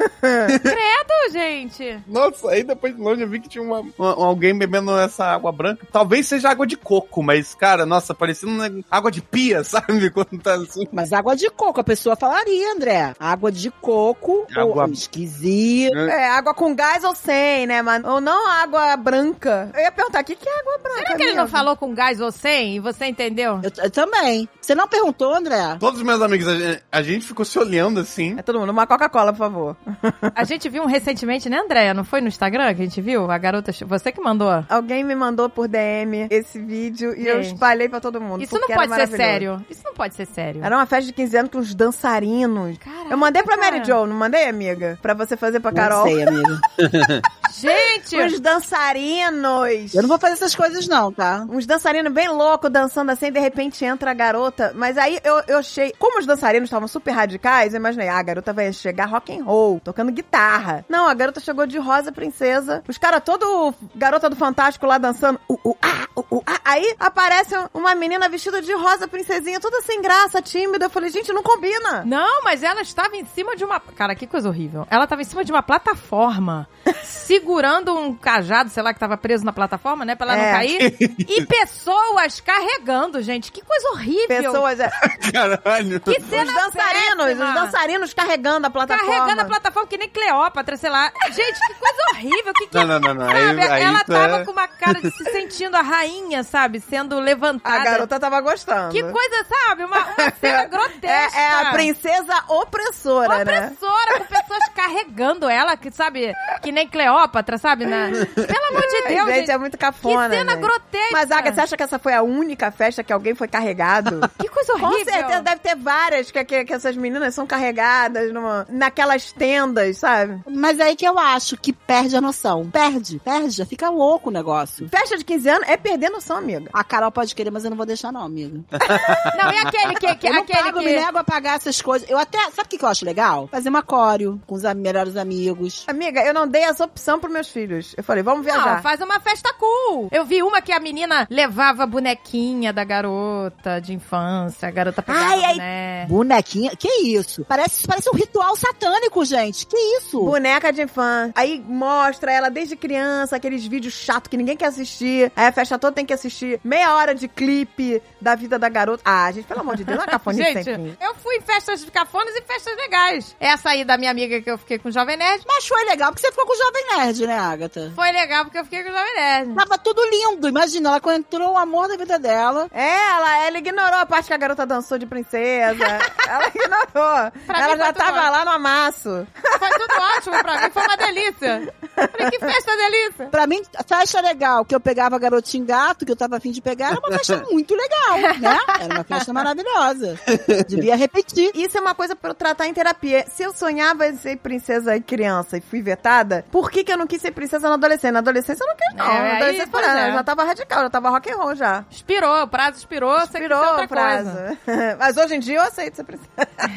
Credo, gente. Nossa, aí depois de longe eu vi que tinha uma, uma- alguém bebendo essa água branca. Talvez seja água de coco, mas, cara, nossa, parecendo uma água de pia, sabe? Quando tá assim. Mas água de coco, a pessoa falaria, André. Água de coco, Água- ou esquisito. É, água com gás ou sem, né, mano? Ou não água branca. Eu ia perguntar, o que, que é água branca? Será que ele não amigo? falou com gás ou sem e você entendeu? Eu, eu também. Você não perguntou, André? Todos os meus amigos, a gente, a gente ficou se olhando assim. É todo mundo, uma Coca-Cola, por favor. A gente viu um recentemente, né, Andréia? Não foi no Instagram que a gente viu? A garota... Você que mandou. Alguém me mandou por D M esse vídeo e eu Gente. espalhei pra todo mundo. Isso não porque pode era ser maravilhoso. sério. Isso não pode ser sério. Era uma festa de quinze anos com uns dançarinos. Caraca, Eu mandei pra cara. Mary Jo, não mandei, amiga? Pra você fazer pra Carol. Não sei, amiga. Gente! Uns dançarinos. Eu não vou fazer essas coisas não, tá? Uns dançarinos bem loucos dançando assim, de repente entra a garota. Mas aí eu, eu achei. Como os dançarinos estavam super radicais, eu imaginei, ah, a garota vai chegar rock and roll, tocando guitarra. Não, a garota chegou de rosa princesa. Os caras todo garota do Fantástico lá dançando. Uh, uh, ah, uh, uh. Aí aparece uma menina vestida de rosa princesinha, toda sem graça, tímida. Eu falei, gente, não combina. Não, mas ela estava em cima de uma... Cara, que coisa horrível. Ela estava em cima de uma plataforma, segurando um cajado, sei lá, que estava preso na plataforma, né? Pra ela É. não cair. E pessoas carregando, gente. Que coisa horrível. Pessoas... é, Caralho. Que Os cena dançarinos, péssima. os dançarinos carregando a plataforma. Carregando a plataforma que nem Cleópatra, sei lá. Gente, que coisa horrível. Que que Não, não, não, não. Aí- sabe? aí ela tu tava é- com uma cara de se sentindo a rainha, sabe? Sendo levantada. A garota tava gostando. Que coisa, sabe? Uma, uma cena grotesca. É, é a princesa opressora, né? Opressora, com pessoas carregando ela, que sabe, que nem Cleópatra, sabe? Na... Pelo amor de Deus, gente, gente. é muito cafona. Que cena gente. grotesca. Mas, Agatha, você acha que essa foi a única festa que alguém foi carregado? Que coisa horrível. Com certeza deve ter várias que, que, que essas meninas são carregadas numa, naquelas tendas, sabe? Mas aí que eu acho que perde a noção. Perde, perde, já fica louco o negócio. Festa de quinze anos é perder noção, amiga. A Carol pode querer, mas eu não vou deixar não, amiga. Não, e aquele que... que Eu não aquele pago, que... eu me nego a pagar essas coisas. Eu até, sabe o que que eu acho legal? Fazer uma coreo com os am- melhores amigos. Amiga, eu não dei essa opção pros meus filhos. Eu falei, vamos viajar. Não, faz uma festa cool. Eu vi uma que a menina levava a bonequinha da garota de infância, a garota pegava Ai, ai. boneca. Bonequinha? Que isso? Parece, parece um ritual satânico, gente. Que isso? Boneca de infância. Aí mostra ela desde criança, aqueles vídeos chatos que ninguém quer assistir. Aí a festa toda tem que assistir meia hora de clipe da vida da garota. Ah, gente, pelo amor de Deus, não é cafonice sem fim. Gente, eu fui em festas de cafonas e festas legais. Essa aí da minha amiga que eu fiquei com o Jovem Nerd, Mas foi legal porque você ficou com o Jovem Nerd, né, Agatha? foi legal porque eu fiquei com o Jovem Nerd. Tava tudo lindo. Imagina, ela quando entrou o amor da vida dela. É, ela, ela ignorou a parte que a garota dançou de princesa. Ela ignorou. Pra ela mim já foi tudo tava ótimo. lá no amasso. Foi tudo ótimo pra mim, foi uma delícia. Falei, que festa delícia. Pra mim, a festa legal, que eu pegava a garotinho gato, que eu tava afim de pegar, era uma festa muito legal, né? Era uma festa maravilhosa. Devia repetir. Isso é uma coisa pra eu tratar em terapia. Se eu sonhava em ser princesa e criança e fui vetada, por que que eu não quis ser princesa na adolescência? Na adolescência eu não quis, não. É, na aí, adolescência pois eu é. já tava radical, já tava rock and roll já. Expirou, o prazo expirou, você quis ser Virou outra o prazo. coisa. Mas hoje em dia eu aceito ser princesa.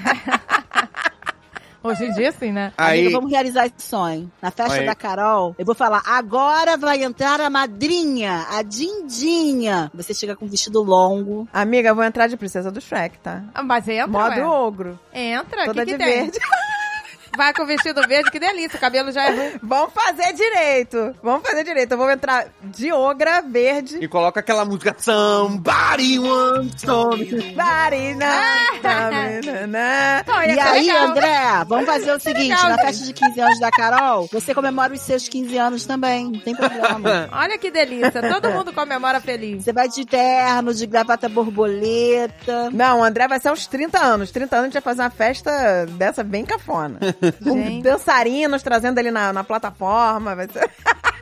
Hoje em dia, sim, né? Aí, Amiga, vamos realizar esse sonho. Na festa Aí. da Carol, eu vou falar, agora vai entrar a madrinha, a Dindinha. Você chega com um vestido longo. Amiga, eu vou entrar de princesa do Shrek, tá? Ah, Mas entra, Modo ué. ogro. Entra, o Toda que, que de tem? verde. Vai com o vestido verde, que delícia, o cabelo já é ruim. Vamos fazer direito. Vamos fazer direito. Eu vou entrar de ogra verde. e coloca aquela música Somebody Once Told Me. Barina. Barina. Pô, ia E ser aí, legal. André, vamos fazer o seguinte, legal, na gente. festa de quinze anos da Carol, você comemora os seus quinze anos também, não tem problema. Olha que delícia, todo mundo comemora feliz. Você vai de terno, de gravata borboleta. Não, o André vai ser aos trinta anos. trinta anos a gente vai fazer uma festa dessa bem cafona. Com Gente. dançarinos trazendo ele na, na plataforma. Vai ser...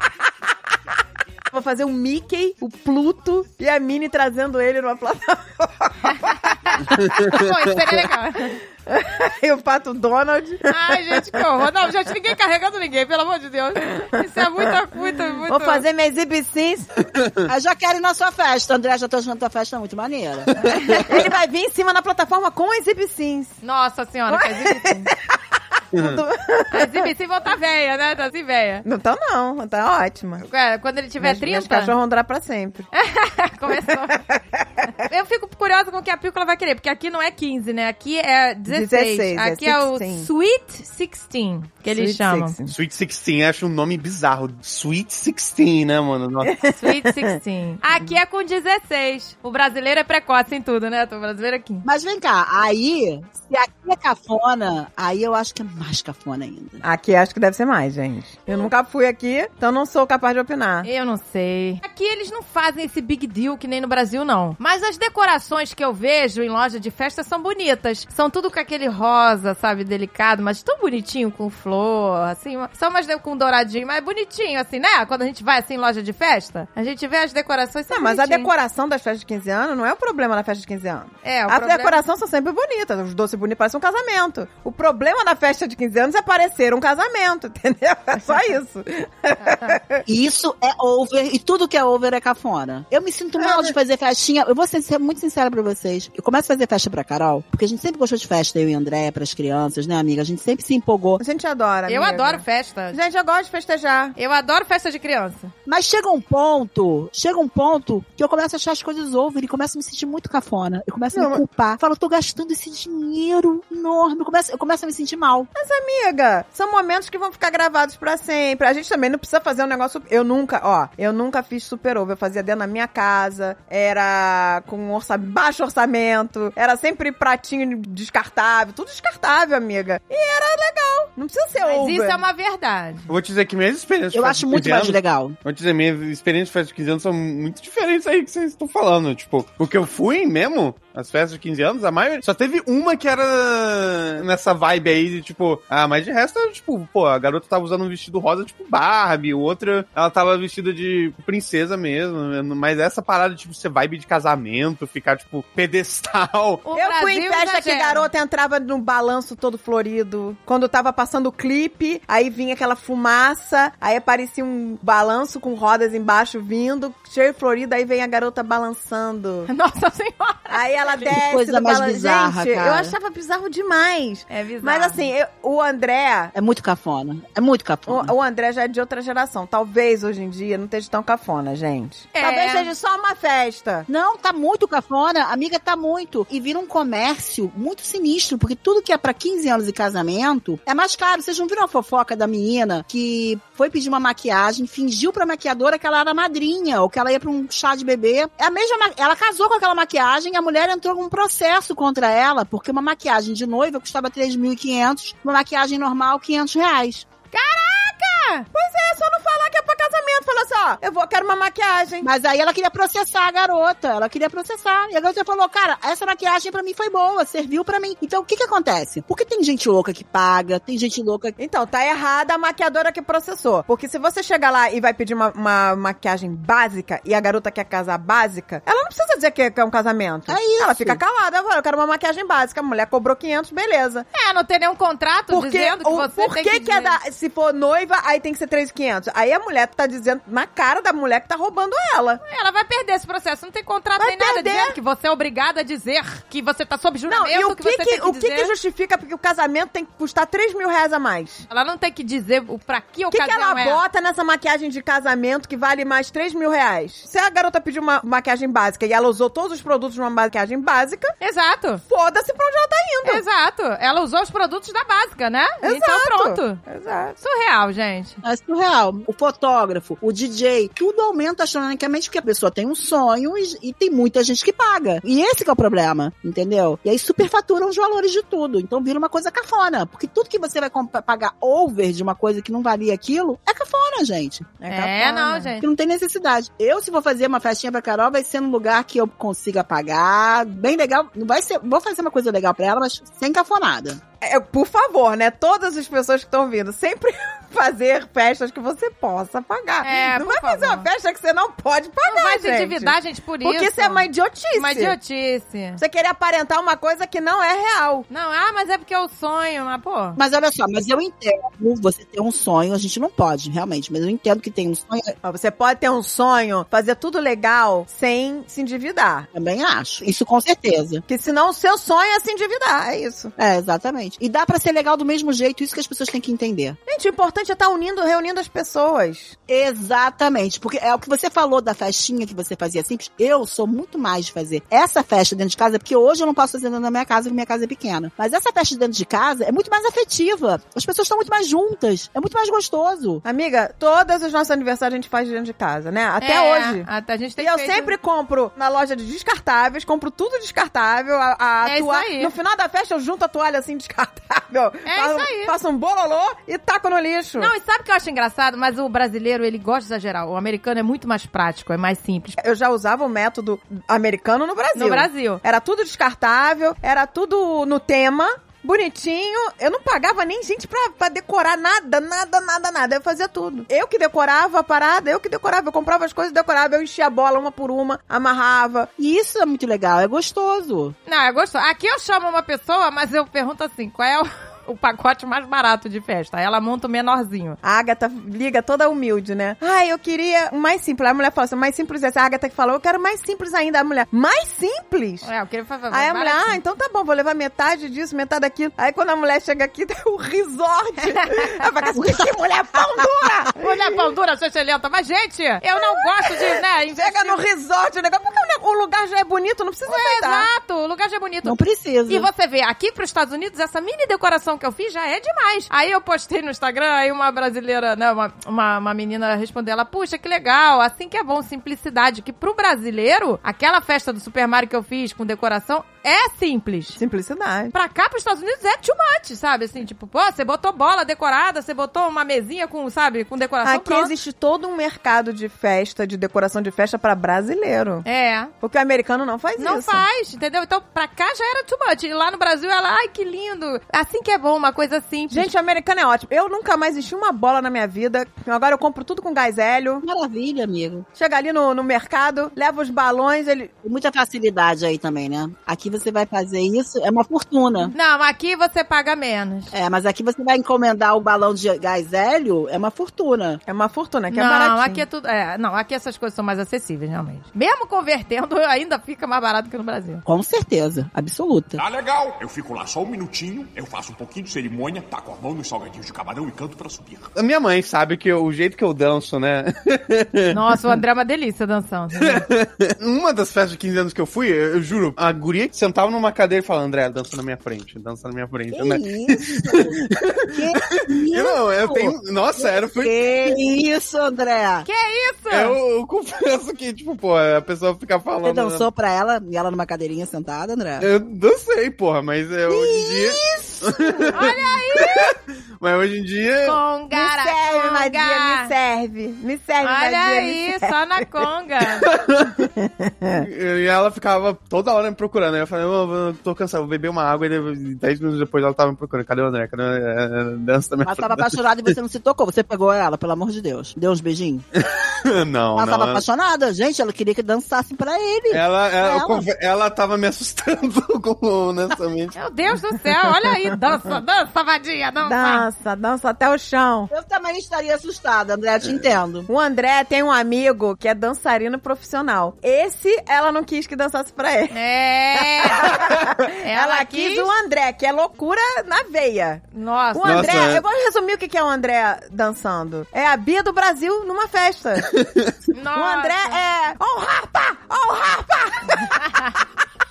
Vou fazer o Mickey, o Pluto e a Minnie trazendo ele numa plataforma. Pô, isso seria legal. E o Pato Donald. Ai, gente, que horror. Não, gente, ninguém carregando ninguém, pelo amor de Deus. Isso é muito, muito, muito... Vou fazer minhas exibições. Eu já quero ir na sua festa, André, já tô achando tua festa muito maneira. Ele vai vir em cima na plataforma com exibições. Nossa senhora, que exibição. A exibição vão tá velha, né? Tá assim velha. Não tá não, tá ótima. É, quando ele tiver Meus- Meus trinta... cachorros vão durar pra sempre. Começou. Eu fico curiosa com o que a Pícola vai querer, porque aqui não é quinze, né? Aqui é dezesseis. dezesseis, é Aqui é, o sixteen. Sweet sixteen, que eles Sweet chamam. sixteen. Sweet Sixteen, acho um nome bizarro. Sweet Sixteen, né, mano? Nossa. Sweet sixteen. Aqui é com dezesseis. O brasileiro é precoce em tudo, né? O brasileiro é quinze. Mas vem cá, aí, se aqui é cafona, aí eu acho que é mais cafona ainda. Aqui acho que deve ser mais, gente. Eu nunca fui aqui, então não sou capaz de opinar. Eu não sei. Aqui eles não fazem esse big deal que nem no Brasil, não. Mas as decorações que eu vejo em loja de festa são bonitas. São tudo com aquele rosa, sabe, delicado, mas tão bonitinho, com flor, assim. São mais com douradinho, mas bonitinho, assim, né? Quando a gente vai, assim, em loja de festa, a gente vê as decorações, são Não, mas a bonitinhas. decoração das festas de quinze anos não é o problema da festa de quinze anos. É, o A problema... decoração são sempre bonitas, os doces bonitos parecem um casamento. O problema da festa de quinze anos é parecer um casamento, entendeu? É só isso. Isso é over, e tudo que é over é cafona. Eu me sinto mal de fazer festinha. Eu vou ser, ser muito sincera pra vocês. Eu começo a fazer festa pra Carol, porque a gente sempre gostou de festa, eu e a Andréia, pras crianças, né, amiga? A gente sempre se empolgou. A gente adora, Eu amiga. adoro festa. Gente, eu gosto de festejar. Eu adoro festa de criança. Mas chega um ponto, chega um ponto que eu começo a achar as coisas over e começo a me sentir muito cafona. Eu começo a Não, me culpar. Falo, eu tô gastando esse dinheiro enorme. Eu começo, eu começo a me sentir mal. Amiga, são momentos que vão ficar gravados pra sempre. A gente também não precisa fazer um negócio... Eu nunca, ó, eu nunca fiz super over. Eu fazia dentro da minha casa, era com um orça... baixo orçamento, era sempre pratinho descartável, tudo descartável, amiga. E era legal. Não precisa ser Mas over. isso é uma verdade. Eu vou te dizer que minhas experiências Eu de acho festa de muito quinze mais anos- legal. Vou te dizer, minhas experiências de festa de quinze anos são muito diferentes aí que vocês estão falando. Tipo, o que eu fui mesmo, as festas de quinze anos, a maioria... Só teve uma que era nessa vibe aí de, tipo... Ah, mas de resto, tipo, pô, a garota tava usando um vestido rosa, tipo Barbie. Outra, ela tava vestida de princesa mesmo. Mas essa parada, tipo, ser vibe de casamento, ficar, tipo, pedestal. O Eu fui em Brasil festa que exagera. garota entrava num balanço todo florido. Quando tava passando o clipe, aí vinha aquela fumaça, aí aparecia um balanço com rodas embaixo vindo, cheio florido, aí vem a garota balançando. Nossa Senhora. Aí ela desce coisa do mais balan- bizarra, Gente, cara. eu achava bizarro demais. É bizarro. Mas assim, eu- o André... É muito cafona. É muito cafona. O, o André já é de outra geração. Talvez hoje em dia não esteja tão cafona, gente. É. Talvez seja só uma festa. Não, tá muito cafona. Amiga, tá muito. E vira um comércio muito sinistro, porque tudo que é pra quinze anos e casamento é mais caro. Vocês não viram a fofoca da menina que foi pedir uma maquiagem, fingiu pra maquiadora que ela era madrinha, ou que ela ia pra um chá de bebê. É a mesma ma- Ela casou com aquela maquiagem, a mulher entrou com um processo contra ela, porque uma maquiagem de noiva custava três mil e quinhentos, uma maquiagem normal, quinhentos reais. Pois é, só não falar que é pra casamento. Fala assim, ó, eu vou, quero uma maquiagem. Mas aí ela queria processar a garota. Ela queria processar. E a garota falou, cara, essa maquiagem pra mim foi boa, serviu pra mim. Então, o que que acontece? Porque tem gente louca que paga, tem gente louca que... Então, tá errada a maquiadora que processou. Porque se você chegar lá e vai pedir uma, uma maquiagem básica e a garota quer casar básica, ela não precisa dizer que que é um casamento. É isso. Ela fica calada. Ela fala, eu quero uma maquiagem básica. A mulher cobrou quinhentos, beleza. É, não tem nenhum contrato Porque, dizendo que o, você por tem que que, que é dizer. da, se for noiva, aí tem que ser três mil e quinhentos? Aí a mulher tá dizendo na cara da mulher que tá roubando ela. Ela vai perder esse processo. Não tem contrato Vai nem nada perder. dizendo que você é obrigada a dizer que você tá sob Não, juramento, e o que, que você que, tem que o que dizer. que justifica porque o casamento tem que custar três mil reais a mais? Ela não tem que dizer o pra que o O que, que casal ela é. bota nessa maquiagem de casamento que vale mais três mil reais? Se a garota pediu uma maquiagem básica e ela usou todos os produtos de uma maquiagem básica, Exato. foda-se pra onde ela tá indo. Exato. Ela usou os produtos da básica, né? Então Exato. pronto. Exato. Surreal, gente. É surreal. O fotógrafo, o D J, tudo aumenta astronomicamente porque a pessoa tem um sonho e, e tem muita gente que paga. E esse que é o problema, entendeu? E aí superfaturam os valores de tudo. Então vira uma coisa cafona. Porque tudo que você vai comp- pagar over de uma coisa que não valia aquilo, é cafona, gente. É, cafona. não, Que gente. não tem necessidade. Eu, se vou fazer uma festinha pra Carol, vai ser num lugar que eu consiga pagar, bem legal. Não vai ser, vou fazer uma coisa legal pra ela, mas sem cafonada. É, por favor, né? Todas as pessoas que estão vindo, sempre fazer festas que você possa pagar. É, não por vai fazer favor. uma festa que você não pode pagar, Não vai se gente. endividar, gente, por isso. Porque isso é uma idiotice. Uma idiotice. Você querer aparentar uma coisa que não é real. Não, ah, mas é porque é o sonho, mas pô. Mas olha só, mas eu entendo você ter um sonho, a gente não pode, realmente, mas eu entendo que tem um sonho, Mas você pode ter um sonho, fazer tudo legal, sem se endividar. também acho. Isso com certeza. Porque senão o seu sonho é se endividar, é isso. É, exatamente. E dá pra ser legal do mesmo jeito, isso que as pessoas têm que entender. Gente, o importante é estar unindo, reunindo as pessoas. Exatamente, porque é o que você falou da festinha que você fazia simples. Eu sou muito mais de fazer essa festa dentro de casa, porque hoje eu não posso fazer dentro da minha casa, porque minha casa é pequena. Mas essa festa dentro de casa é muito mais afetiva. As pessoas estão muito mais juntas. É muito mais gostoso. Amiga, todos os nossos aniversários a gente faz dentro de casa, né? Até É, hoje. Até a gente tem E eu feito- sempre compro na loja de descartáveis, compro tudo descartável, a, a É isso toa- aí. No final da festa eu junto a toalha assim descartável. É faço, isso aí. Faço um bololô e taco no lixo. Não, e sabe o que eu acho engraçado? Mas o brasileiro, ele gosta de exagerar. O americano é muito mais prático, é mais simples. Eu já usava o método americano no Brasil. No Brasil. Era tudo descartável, era tudo no tema. Bonitinho, eu não pagava nem gente pra, pra decorar nada, nada, nada, nada. Eu fazia tudo. Eu que decorava a parada, eu que decorava. Eu comprava as coisas, decorava, eu enchia a bola uma por uma, amarrava. E isso é muito legal, é gostoso. Não, é gostoso. Aqui eu chamo uma pessoa, mas eu pergunto assim, qual é o, o pacote mais barato de festa. Aí ela monta o menorzinho. A Agatha liga toda humilde, né? Ah, eu queria o mais simples. Aí a mulher fala assim, mais simples é essa. A Agatha que falou, eu quero mais simples ainda. A mulher, mais simples? É, eu queria fazer. Aí a mulher, ah, então tá bom, vou levar metade disso, metade daquilo. Aí quando a mulher chega aqui, tem um resort. Ela fala assim, que mulher pão dura! Mulher pão dura, sua excelenta. Mas, gente, eu não gosto de, né, investir... Chega no resort, o negócio, porque o lugar já é bonito, não precisa É, aceitar. exato, o lugar já é bonito. Não precisa. E você vê, aqui pros Estados Unidos, essa mini decoração que eu fiz já é demais. Aí eu postei no Instagram, aí uma brasileira, né, uma, uma, uma menina respondeu, ela, puxa, que legal, assim que é bom, simplicidade, que pro brasileiro, aquela festa do Super Mario que eu fiz com decoração é simples. Simplicidade. Pra cá, pros Estados Unidos, é too much, sabe? Assim, tipo, pô, você botou bola decorada, você botou uma mesinha com, sabe, com decoração Aqui pronta. existe todo um mercado de festa, de decoração de festa pra brasileiro. É. Porque o americano não faz Não isso. faz, entendeu? Então, pra cá já era too much. E lá no Brasil, ela, ai, que lindo. Assim que é bom, uma coisa simples. Gente, o americano é ótimo. Eu nunca mais enchi uma bola na minha vida. Agora eu compro tudo com gás hélio. Maravilha, amigo. Chega ali no, no mercado, leva os balões, ele... Tem muita facilidade aí também, né? Aqui você vai fazer isso, é uma fortuna. Não, aqui você paga menos. É, mas aqui você vai encomendar o balão de gás hélio, é uma fortuna. É uma fortuna, que é não, baratinho. aqui é tudo. É, não, aqui essas coisas são mais acessíveis, realmente. Mesmo convertendo, ainda fica mais barato que no Brasil. Com certeza, absoluta. Tá legal. Eu fico lá só um minutinho, eu faço um pouquinho de cerimônia, taco a mão nos salgadinhos de camarão e canto pra subir. A minha mãe sabe que eu- o jeito que eu danço, né? Nossa, o André é uma delícia dançando. Né? Uma das festas de quinze anos que eu fui, eu, eu juro, a guria que sentava numa cadeira e falava, André, dança na minha frente, dança na minha frente, Que né? isso? Que E não, eu tenho... Nossa, era... Foi... Que isso, André? Que isso? Eu, eu confesso que, tipo, pô, a pessoa fica falando... Você dançou pra ela e ela numa cadeirinha sentada, André? Eu dancei, porra, mas eu, hoje em dia... Olha aí! Mas hoje em dia... Congara, Me serve, conga. Madia, me serve. Me serve, Olha Madia, me aí, serve. só na conga. E ela ficava toda hora me procurando. Aí eu falei, eu, eu tô cansado, vou beber uma água. E daí, dez minutos depois ela tava me procurando. Cadê o André? Cadê o André? Dança da minha Ela tava apaixonada e você não se tocou. Você pegou ela, pelo amor de Deus. Deu uns beijinhos? Não, Ela não. tava apaixonada. Gente, ela queria que dançassem pra ele. Ela, ela, Ela. eu confe- ela tava me assustando, com- honestamente. Meu Deus do céu, olha aí, dança, dança, vadia, dança. Dança, dança até o chão. Eu também estaria assustada, André, eu te entendo. O André tem um amigo que é dançarino profissional. Esse, ela não quis que dançasse pra ele. É. Ela, quis o André, que é loucura na veia. Nossa. O André, Nossa, é. eu vou resumir o que que é o André dançando. É a Bia do Brasil numa festa. Nossa. O André é... Ó o rapa! Ó o rapa!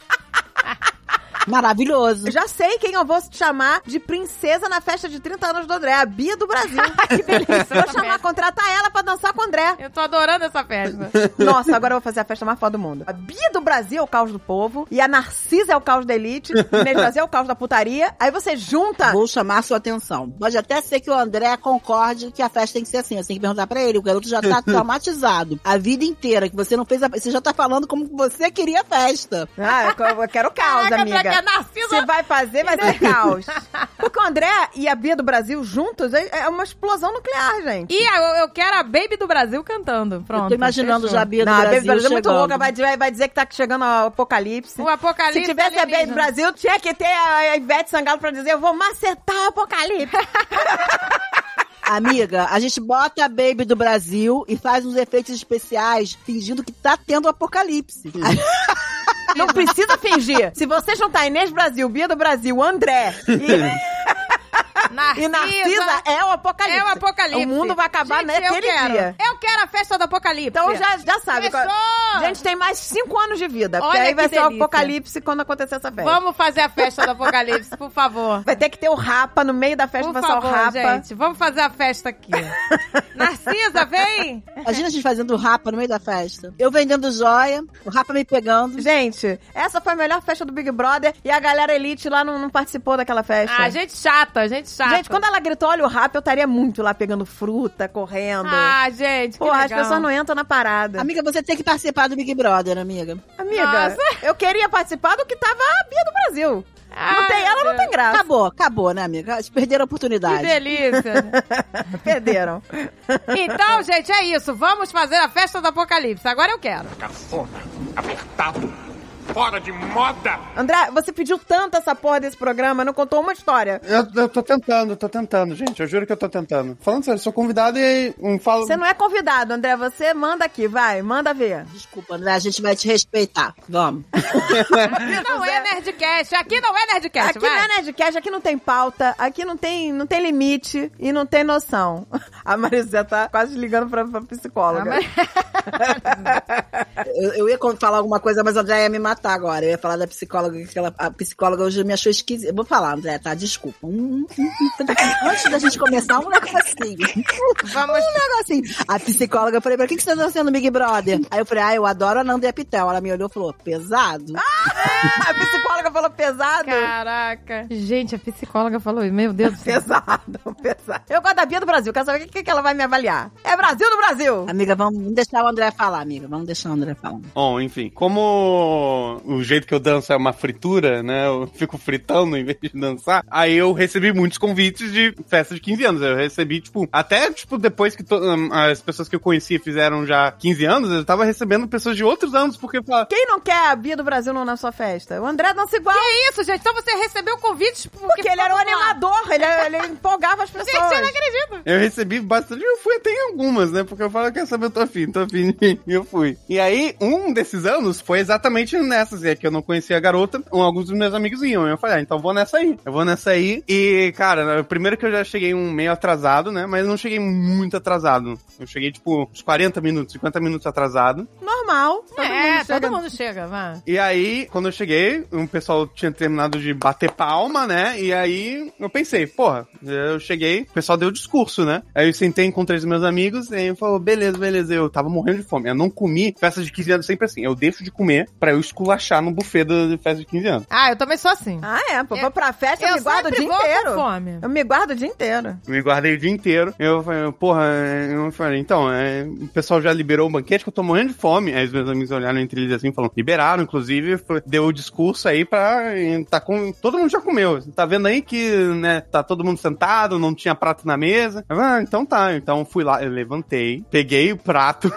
Maravilhoso. Eu já sei quem eu vou chamar de princesa na festa de trinta anos do André. A Bia do Brasil. Que delícia. Vou chamar, contratar ela pra dançar com o André. Eu tô adorando essa festa. Nossa, agora eu vou fazer a festa mais foda do mundo. A Bia do Brasil é o caos do povo. E a Narcisa é o caos da elite. O Inês Brasil é o caos da putaria. Aí você junta... Vou chamar a sua atenção. Pode até ser que o André concorde que a festa tem que ser assim. Você tem que perguntar pra ele. O garoto já tá traumatizado. A vida inteira que você não fez a... Você já tá falando como você queria a festa. Ah, eu eu quero caos, Caraca, amiga. André, que a Narcisa- Se vai fazer, vai ser caos. Porque o André e a Bia do Brasil juntos é é uma explosão nuclear, gente. E eu, eu quero a Baby do Brasil cantando. Pronto. Eu tô imaginando fechou. já a Bia do Não, a Brasil, Baby do Brasil é muito chegando. louca. Vai, dizer- vai dizer que tá chegando o apocalipse. O apocalipse. Se tivesse a Baby do alienígena. Brasil, tinha que ter a Ivete Sangalo pra dizer: eu vou macetar o apocalipse. Amiga, a gente bota a Baby do Brasil e faz uns efeitos especiais fingindo que tá tendo apocalipse. Não precisa fingir. Se você juntar Inês Brasil, Bia do Brasil, André e... Narcisa. E Narcisa é o apocalipse. É o apocalipse. O mundo vai acabar Gente, naquele eu quero. dia. Eu quero a festa do apocalipse. Então já, já sabe. Fechou! A gente tem mais cinco anos de vida. Porque Olha aí vai que ser o delícia. apocalipse quando acontecer essa festa. Vamos fazer a festa do apocalipse, por favor. Vai ter que ter o rapa no meio da festa, Por vai ser o favor, rapa. gente. Vamos fazer a festa aqui. Narcisa, vem! Imagina a gente fazendo rapa no meio da festa. Eu vendendo joia, o rapa me pegando. Gente, essa foi a melhor festa do Big Brother e a galera elite lá não, não participou daquela festa. Ah, gente chata, gente chata. Gente, quando ela gritou, olha o rap, eu estaria muito lá pegando fruta, correndo. Ah, gente, que Porra, as legal. pessoas não entram na parada. Amiga, você tem que participar do Big Brother, amiga. Amiga, Nossa. eu queria participar do que tava a Bia do Brasil. Não Ai, tem ela, não Deus. tem graça. Acabou, acabou, né, amiga? Eles perderam a Que oportunidade. delícia. Perderam. Então, gente, é isso. Vamos fazer a festa do apocalipse. Agora eu quero. Cafona, apertado, fora de moda. André, você pediu tanto essa porra desse programa, não contou uma história. Eu, eu tô tentando, tô tentando, gente. Eu juro que eu tô tentando. Falando sério, sou convidado e um falo... Você não é convidado, André. Você manda aqui, vai. Manda ver. Desculpa, André, a gente vai te respeitar. Vamos. Aqui não é Nerdcast, aqui não é Nerdcast, Aqui vai. não é Nerdcast, aqui não tem pauta, aqui não tem, não tem limite e não tem noção. A Marisa tá quase ligando pra, pra psicóloga. Ah, mas- Eu, eu ia falar alguma coisa, mas a André ia me matar agora. Eu ia falar da psicóloga, que ela, a psicóloga hoje me achou esquisita. Eu vou falar, André, tá? Desculpa. Um, um, um, antes da gente começar, um negocinho. Vamos... Um negocinho. A psicóloga, eu falei, pra que, que você tá dançando no Big Brother? Aí eu falei, ah, eu adoro a Nanda e a Pitel. Ela me olhou e falou, pesado? A psicóloga falou pesado. Caraca. Gente, a psicóloga falou isso. Meu Deus do céu. Pesado, pesado. Eu gosto da Bia do Brasil, quero saber o que, que ela vai me avaliar. É Brasil do Brasil. Amiga, vamos deixar o André falar, amiga. Vamos deixar o André falar. Bom, enfim, como o jeito que eu danço é uma fritura, né? Eu fico fritando em vez de dançar. Aí eu recebi muitos convites de festa de quinze anos. Eu recebi, tipo, até, tipo, depois que to- as pessoas que eu conhecia fizeram já quinze anos, eu tava recebendo pessoas de outros anos, porque... Quem não quer a Bia do Brasil não na sua festa? O André dança igual. Que isso, gente? Então você recebeu convites porque, Porque ele era o vamos lá. animador, ele, ele empolgava as pessoas. Gente, eu não acredito. Eu recebi bastante, eu fui até em algumas, né? Porque eu falo, quer saber, eu tô afim, tô afim, e eu fui. E aí, um desses anos foi exatamente nessas, é que eu não conhecia a garota, um, alguns dos meus amigos iam. Eu falei, ah, então vou nessa aí. Eu vou nessa aí. E, cara, primeiro que eu já cheguei um meio atrasado, né? Mas não cheguei muito atrasado. Eu cheguei, tipo, uns quarenta minutos, cinquenta minutos atrasado. Normal. Todo É, mundo chega. todo mundo chega, vai. E aí, quando eu cheguei, o pessoal tinha terminado de bater palma, né? E aí, eu pensei, porra, eu cheguei, o pessoal deu discurso, né? Aí eu sentei, encontrei os meus amigos, e aí eu falei, beleza, beleza, eu tava morrendo de fome. Eu não comi, festa de quinze anos sempre assim, eu deixo de comer pra eu esculachar no buffet da festa de quinze anos. Ah, eu também sou assim. Ah, é. Pô, Eu- vou pra festa, eu, eu me guardo o sempre dia vou com inteiro. fome. Eu me guardo o dia inteiro. Eu me guardei o dia inteiro. Eu falei, porra, eu falei, então, é, o pessoal já liberou o banquete, que eu tô morrendo de fome. Aí os meus amigos olharam entre eles assim, falando, liberaram, inclusive, foi- deu o discurso aí pra, tá com, todo mundo já comeu. Tá vendo aí que, né, tá todo mundo sentado, não tinha prato na mesa. Eu falei, ah, então tá. Então fui lá, eu levantei, peguei o prato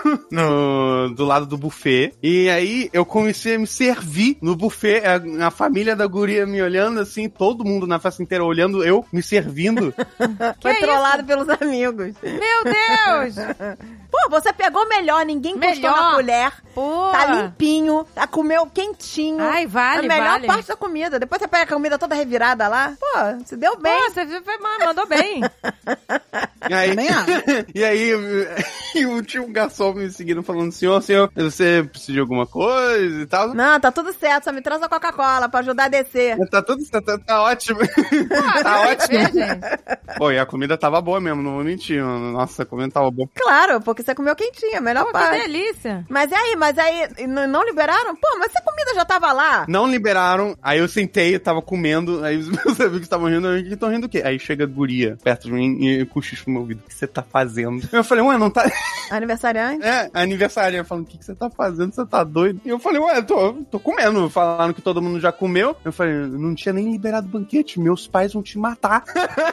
no, do lado do buffet, e aí eu comecei a me servir no buffet, a, a família da guria me olhando assim, todo mundo na festa inteira olhando, eu me servindo. Foi Que trollado pelos amigos. Meu Deus! Pô, você pegou melhor, ninguém encostou Melhor. na colher. Pô. Tá limpinho, tá, comeu quentinho. Ai, vale, A melhor vale. parte da comida. Depois você pega a comida toda revirada lá. Pô, se deu bem. Pô, você foi- mandou bem. E aí, Também acho. e aí eu tinha um garçom me seguindo falando, senhor, senhor, você precisa de alguma coisa e tal? Não, tá tudo certo. Só me traz a Coca-Cola pra ajudar a descer. Tá tudo tá, tá, tá ótimo. Ah, tá tem que ótimo. ver, gente. Pô, e a comida tava boa mesmo, não vou mentir. Nossa, a comida tava boa. Claro, porque você comeu quentinha, a melhor Pô, que parte. delícia. Mas e aí, mas aí, n- não liberaram? Pô, mas se a comida já tava lá. Não liberaram, aí eu sentei, eu tava comendo, aí os meus amigos estavam rindo, eu que estão rindo o quê? Aí chega a guria perto de mim e cochicha no meu ouvido, o que você tá fazendo? Eu falei, ué, não tá... Aniversariante? É, aniversário, falando, o que, que você tá fazendo? Você tá doido? E eu falei, ué, tô, tô comendo. Falaram que todo mundo já comeu. Eu falei, não tinha nem liberado o banquete, meus pais vão te matar.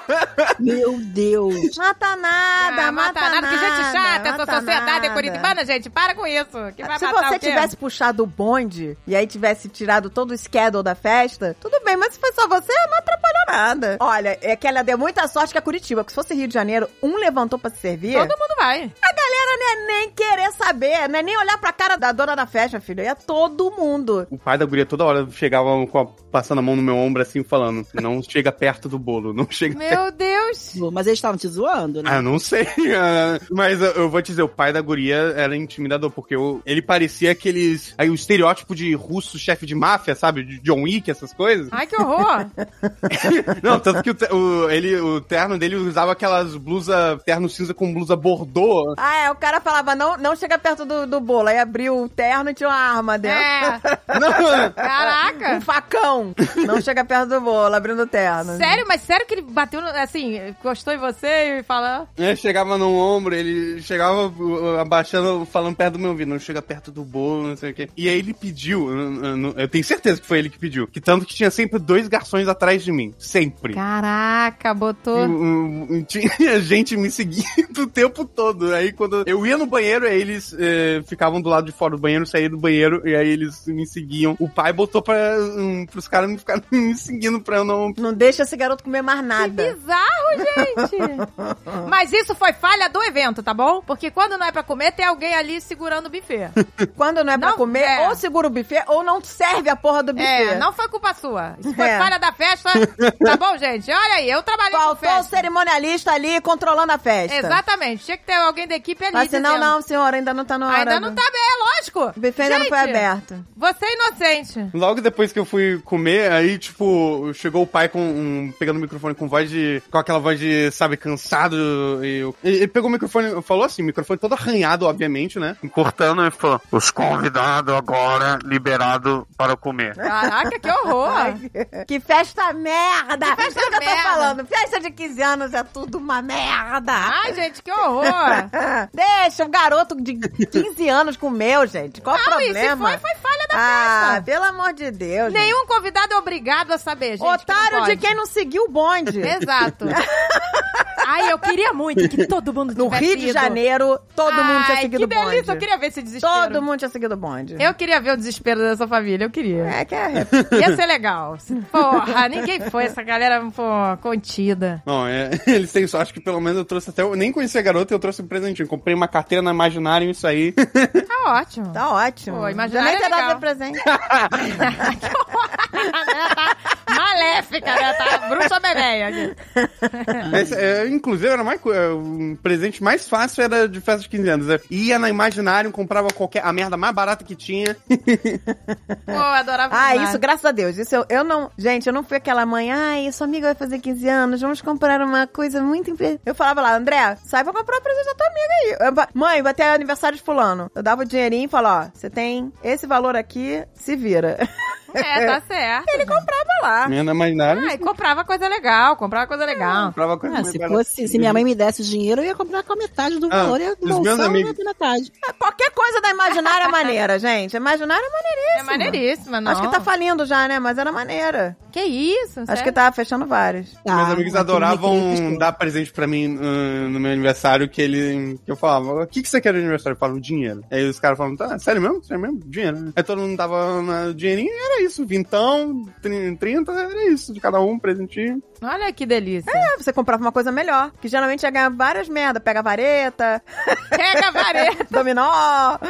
Meu Deus. Mata nada, Ah, mata, mata nada, que gente chata mata essa sociedade é nada. curitibana, gente. Para com isso. Que vai Se matar você o quê? tivesse puxado o bonde e aí tivesse tirado todo o schedule da festa, tudo bem, mas se foi só você, não atrapalhou nada. Olha, é que ela deu muita sorte que é Curitiba, porque se fosse Rio de Janeiro, um levantou pra se servir, Todo mundo vai. a galera não é nem querer saber, não é nem olhar pra cara da dona da festa, filho, é todo mundo. O pai da guria toda hora chegava com a- passando a mão no meu ombro assim, falando, não chega perto do bolo, não chega perto. Meu Deus. Mas eles estavam te zoando, né? Ah, não sei. ah, Mas eu, eu vou te dizer, o pai da guria era intimidador, porque eu- ele parecia aqueles... Aí o estereótipo de russo, chefe de máfia, sabe? De John Wick, essas coisas. Ai, que horror. Não, tanto que o, te- o- ele, o terno dele usava aquelas blusa, terno cinza com blusa bordô. Ah, é, o cara falava, não, não chega perto do, do bolo, aí abriu o terno e tinha uma arma dentro. É. Não, Caraca. Um facão. Não chega perto do bolo, abrindo o terno. Sério? Mas sério que ele bateu, no- assim, encostou em você e fala... ele chegava no ombro, ele chegava uh, abaixando, falando perto do meu ouvido, não chega perto do bolo, não sei o quê. E aí ele pediu, eu, eu- eu tenho certeza que foi ele que pediu, que tanto que tinha sempre dois garçons atrás de mim, sempre. Caraca, botou... Um- um- Tinha gente me seguindo o tempo todo. Aí quando Eu ia no banheiro, aí eles eh, ficavam do lado de fora do banheiro, saía do banheiro, e aí eles me seguiam. O pai botou pra, um, pros caras não ficarem me seguindo pra eu não... Não deixa esse garoto comer mais Que nada. bizarro, gente. Mas isso foi falha do evento, tá bom? Porque quando não é pra comer, tem alguém ali segurando o buffet. Quando não é pra Não, comer, é. ou segura o buffet, ou não serve a porra do buffet. É, não foi culpa sua. Isso foi É. falha da festa, tá bom, gente? Olha aí, eu trabalhei com Faltou o festa. cerimonialista ali controlando a festa. Exatamente. Tinha que ter alguém da equipe ali Mas assim, não, dizendo. não, senhora, ainda não tá na hora. Ainda não tá bem, é lógico. O buffet ainda não foi Gente, aberto. Você é inocente. Logo depois que eu fui comer, aí, tipo, chegou o pai com um, pegando o microfone com voz de... Com aquela voz de, sabe, cansado. E eu, ele, ele pegou o microfone, falou assim, o microfone todo arranhado, obviamente, né? Cortando e falou, os convidados agora liberados para comer. Caraca, que horror. Que festa merda! Que festa Isso que eu tô merda. falando. Festa de quinze anos é tudo uma merda. Ai, gente, que horror. Deixa o garoto de quinze anos comeu, gente. Qual o Não, e se problema? foi, foi falha da Ah, festa. pelo amor de Deus. gente. Nenhum convidado é obrigado a saber, gente. que não Otário de pode. quem não seguiu o bonde. Exato. Ai, eu queria muito que todo mundo No tivesse Rio de ido. Janeiro, todo mundo tinha Ai, seguido que o bonde. delícia, eu queria ver esse desespero. Todo mundo tinha seguido o bonde. Eu queria ver o desespero dessa família, eu queria. É que é... Ia ser legal. Porra, ninguém foi, essa galera, pô, contida. Não, é, eles têm sorte que pelo menos eu trouxe até... Eu nem conhecia a garota e eu trouxe um presentinho. Comprei uma carteira na Imaginário, isso aí. Tá ótimo. Tá ótimo. Pô, Já imaginário nem é ter dado legal. de presente. Ela tá maléfica, né? Tá bruxa bebeia aqui. Mas, é, inclusive, era mais, co- é, um presente mais fácil era de festa de quinze anos. Eu ia na Imaginário, comprava qualquer, a merda mais barata que tinha. Pô, eu adorava Ah, demais. isso, graças a Deus. Isso eu, eu não... Gente, eu não fui aquela mãe, ai, sua amiga vai fazer quinze anos, vamos comprar uma coisa muito... impre-" Eu falava lá, André, sai pra comprar o presente da tua amiga aí. Eu, ba- mãe, vai ter aniversário de fulano. Eu dava o dinheirinho e falava, ó, você tem esse valor aqui, se vira. É, tá certo. Ele comprava lá. Minha na Imaginário, Ah, e comprava coisa legal, comprava coisa legal. comprava coisa Ah, mais se, barata. fosse, se minha mãe me desse o dinheiro, eu ia comprar com a metade do Ah, valor. E os do bolsão, meus amigos- eu ia ter metade. Qualquer coisa da Imaginária é maneira, gente. Imaginária é maneiríssima. É maneiríssima, não. Acho que tá falindo já, né? Mas era maneira. Que isso? Acho que tá fechando vários. Tá, Meus amigos mas adoravam tem que- dar presente pra mim uh, no meu aniversário, que ele que eu falava, o que, que você quer de aniversário? Eu falava, dinheiro. Aí os caras falavam, tá, sério mesmo? Sério mesmo? Dinheiro. Né? Aí todo mundo dava na dinheirinho e era isso. Vintão, trinta, era isso. De cada um, um presentinho. Olha que delícia. É, você comprava uma coisa melhor. Que geralmente ia ganhar várias merda. Pega vareta, Pega a vareta. dominó.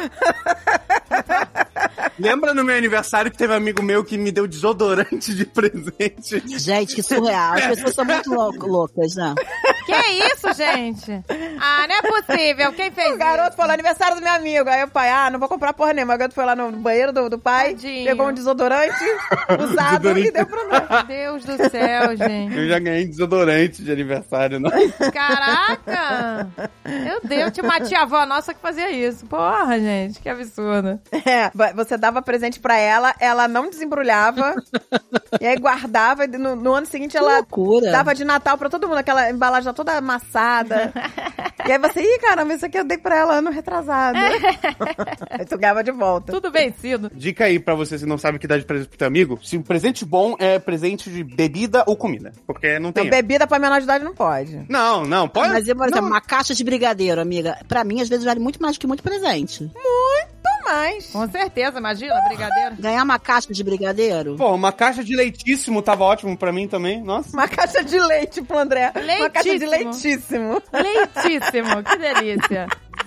Lembra no meu aniversário que teve um amigo meu que me deu desodorante de presente? Gente, que surreal. As pessoas são muito lou- loucas, né? Que isso, gente? Ah, não é possível. Quem fez O garoto isso? falou aniversário do meu amigo. Aí o pai, ah, não vou comprar porra nenhuma. O garoto foi lá no banheiro do, do pai, Tadinho. pegou um desodorante usado e deu pro meu. Deus do céu, gente. Eu já ganhei desodorante de aniversário, não? Caraca! Meu Deus, tinha uma tia-avó nossa que fazia isso. Porra, gente, que absurdo. É, você dava presente pra ela, ela não desembrulhava, e aí guardava, e no, no ano seguinte Que ela loucura. dava de Natal pra todo mundo, aquela embalagem toda amassada. E aí você, ih, caramba, isso aqui eu dei pra ela ano retrasado. Aí tu ganhava de volta. Tudo vencido. Dica aí pra você, se não sabe o que dá de presente pro teu amigo, se o presente bom é presente de bebida ou comida. Porque não tem... Então, bebida pra menor de idade não pode. Não, não, pode... Mas, por exemplo, não. uma caixa de brigadeiro, amiga, pra mim, às vezes, vale muito mais do que muito presente. Muito mais. Com certeza, imagina, brigadeiro. Ganhar uma caixa de brigadeiro... Pô, uma caixa de leitíssimo tava ótimo pra mim também, nossa. Uma caixa de leite pro André. Uma caixa de Leitíssimo. leitíssimo. Leitíssimo, que delícia.